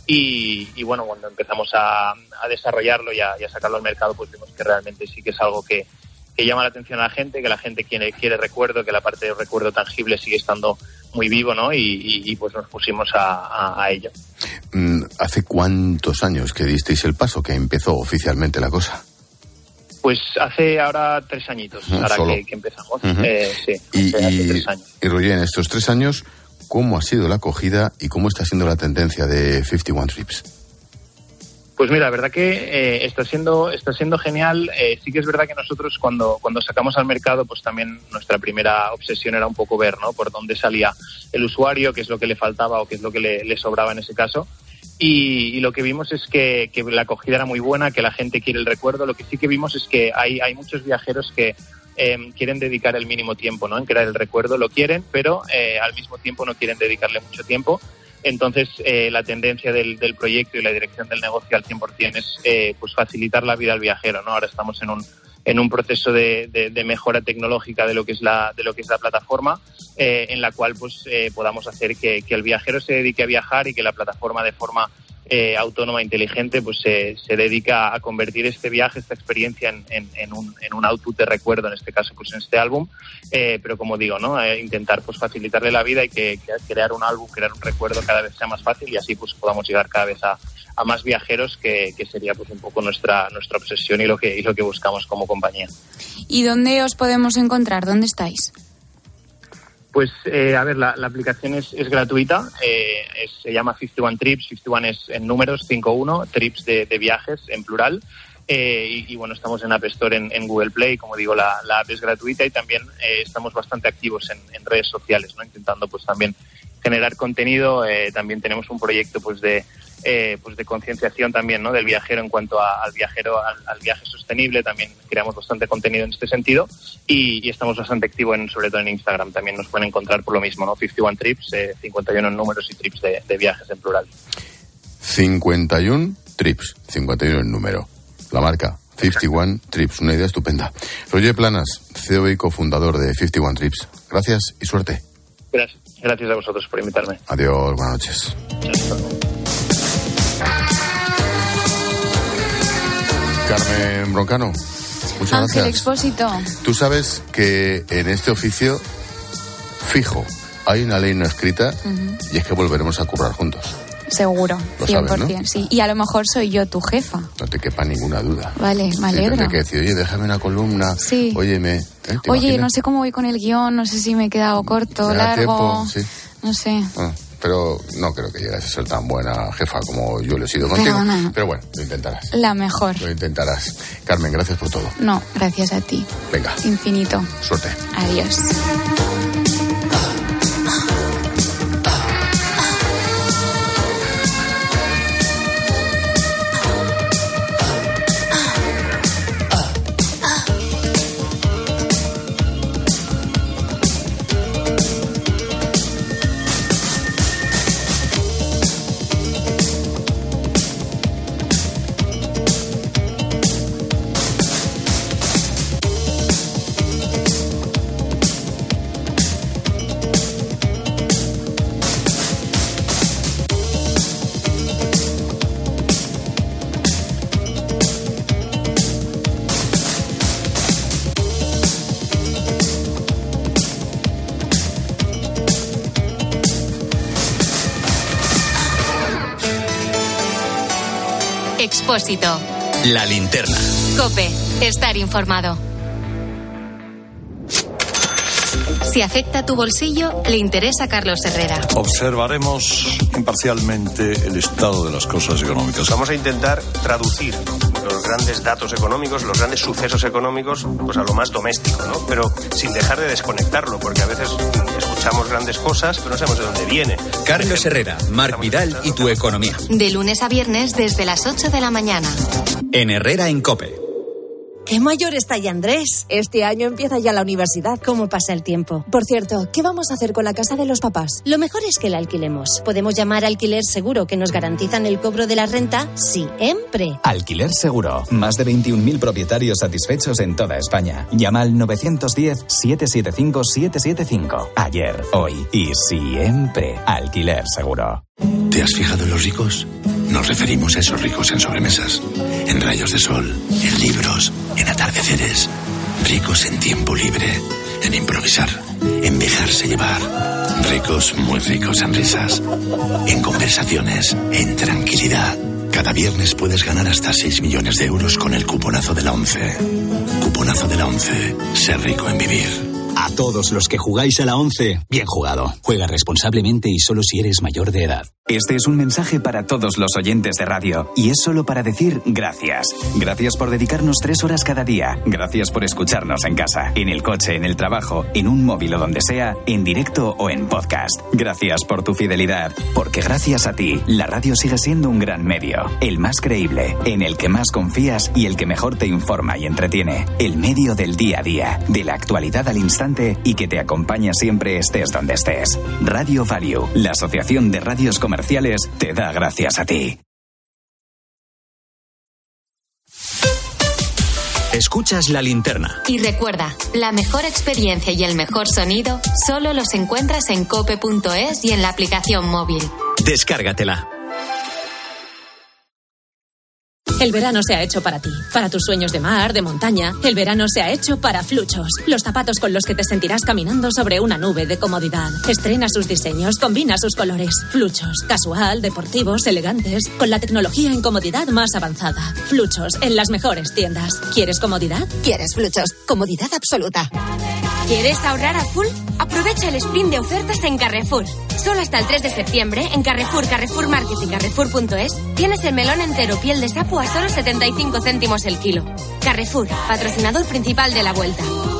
Y bueno, cuando empezamos a desarrollarlo y a sacarlo al mercado, pues vimos que realmente sí que es algo que llama la atención a la gente, que la gente quiere recuerdo, que la parte de recuerdo tangible sigue estando muy vivo, ¿no? Y pues nos pusimos a ello. ¿Hace cuántos años que disteis el paso, que empezó oficialmente la cosa? Pues hace ahora 3 añitos, ahora que empezamos. Uh-huh. Sí, hace 3 años. Y Roger, en estos 3 años, ¿cómo ha sido la acogida y cómo está siendo la tendencia de 51 Trips? Pues mira, la verdad que está siendo genial. Sí que es verdad que nosotros cuando sacamos al mercado, pues también nuestra primera obsesión era un poco ver, ¿no?, por dónde salía el usuario, qué es lo que le faltaba o qué es lo que le sobraba en ese caso. Y lo que vimos es que la acogida era muy buena, que la gente quiere el recuerdo. Lo que sí que vimos es que hay muchos viajeros que quieren dedicar el mínimo tiempo, ¿no?, en crear el recuerdo. Lo quieren, pero al mismo tiempo no quieren dedicarle mucho tiempo. Entonces, la tendencia del proyecto y la dirección del negocio al 100% es pues facilitar la vida al viajero, ¿no? Ahora estamos en un proceso de mejora tecnológica de lo que es la plataforma, en la cual pues podamos hacer que el viajero se dedique a viajar y que la plataforma de forma autónoma inteligente, pues se dedica a convertir este viaje, esta experiencia en un output de recuerdo, en este caso pues en este álbum, pero como digo, ¿no? Intentar pues facilitarle la vida y que crear un álbum, crear un recuerdo cada vez sea más fácil y así pues podamos llegar cada vez a más viajeros, que sería pues un poco nuestra obsesión y lo que buscamos como compañía. ¿Y dónde os podemos encontrar? ¿Dónde estáis? Pues, a ver, la aplicación es gratuita, se llama 51 Trips, 51 es en números, 51, trips de viajes en plural, y bueno, estamos en App Store, en Google Play, como digo, la app es gratuita y también estamos bastante activos en redes sociales, ¿no? Intentando pues también generar contenido, también tenemos un proyecto pues de concienciación también, ¿no? Del viajero en cuanto al viaje sostenible, también creamos bastante contenido en este sentido y estamos bastante activos sobre todo en Instagram, también nos pueden encontrar por lo mismo, ¿no? 51 Trips, 51 en números y trips de viajes en plural. 51 Trips, 51 en número. La marca 51 Trips, una idea estupenda. Roger Planas, CEO y cofundador de 51 Trips. Gracias y suerte. Gracias a vosotros por invitarme. Adiós, buenas noches. Carmen Broncano, muchas Ángel gracias. Expósito. Tú sabes que en este oficio, fijo, hay una ley no escrita y es que volveremos a currar juntos. Seguro, Lo 100%, sabes, ¿no? sí. Y a lo mejor soy yo tu jefa. No te quepa ninguna duda. Vale, me alegro. Tendré que decir, oye, déjame una columna. Sí. Óyeme. Oye, no sé cómo voy con el guión, no sé si me he quedado corto, largo. Tiempo, sí. No sé. Pero no creo que llegues a ser tan buena jefa como yo lo he sido contigo. Pero bueno, lo intentarás. La mejor. Lo intentarás. Carmen, gracias por todo. No, gracias a ti. Venga. Infinito. Suerte. Adiós. Expósito. La linterna. COPE. Estar informado. Si afecta tu bolsillo, le interesa a Carlos Herrera. Observaremos imparcialmente el estado de las cosas económicas. Vamos a intentar traducir los grandes datos económicos, los grandes sucesos económicos, pues a lo más doméstico, ¿no? Pero sin dejar de desconectarlo, porque a veces escuchamos grandes cosas, pero no sabemos de dónde viene. Carlos Herrera, Marc Vidal y tu economía. De lunes a viernes desde las 8 de la mañana. En Herrera en COPE. ¡Qué mayor está ya Andrés! Este año empieza ya la universidad. ¿Cómo pasa el tiempo? Por cierto, ¿qué vamos a hacer con la casa de los papás? Lo mejor es que la alquilemos. Podemos llamar a Alquiler Seguro, que nos garantizan el cobro de la renta siempre. Alquiler Seguro. Más de 21.000 propietarios satisfechos en toda España. Llama al 910-775-775. Ayer, hoy y siempre. Alquiler Seguro. ¿Te has fijado en los ricos? Nos referimos a esos ricos en sobremesas, en rayos de sol, en libros, en atardeceres. Ricos en tiempo libre, en improvisar, en dejarse llevar. Ricos, muy ricos en risas, en conversaciones, en tranquilidad. Cada viernes puedes ganar hasta 6 millones de euros con el cuponazo de la ONCE. Cuponazo de la ONCE. Ser rico en vivir. A todos los que jugáis a la ONCE, bien jugado. Juega responsablemente y solo si eres mayor de edad. Este es un mensaje para todos los oyentes de radio y es solo para decir gracias. Gracias por dedicarnos 3 horas cada día. Gracias por escucharnos en casa, en el coche, en el trabajo, en un móvil o donde sea, en directo o en podcast. Gracias por tu fidelidad, porque gracias a ti, la radio sigue siendo un gran medio, el más creíble, en el que más confías y el que mejor te informa y entretiene. El medio del día a día, de la actualidad al instante y que te acompaña siempre estés donde estés. Radio Value, la asociación de radios comerciales, te da gracias a ti. Escuchas La Linterna. Y recuerda, la mejor experiencia y el mejor sonido solo los encuentras en cope.es y en la aplicación móvil. Descárgatela. El verano se ha hecho para ti, para tus sueños de mar, de montaña. El verano se ha hecho para Fluchos, los zapatos con los que te sentirás caminando sobre una nube de comodidad. Estrena sus diseños, combina sus colores. Fluchos, casual, deportivos, elegantes, con la tecnología en comodidad más avanzada. Fluchos, en las mejores tiendas. ¿Quieres comodidad? ¿Quieres Fluchos? Comodidad absoluta. ¿Quieres ahorrar a full? Aprovecha el sprint de ofertas en Carrefour. Solo hasta el 3 de septiembre, en Carrefour, Carrefour Market y Carrefour.es, tienes el melón entero piel de sapo a solo 75 céntimos el kilo. Carrefour, patrocinador principal de la Vuelta.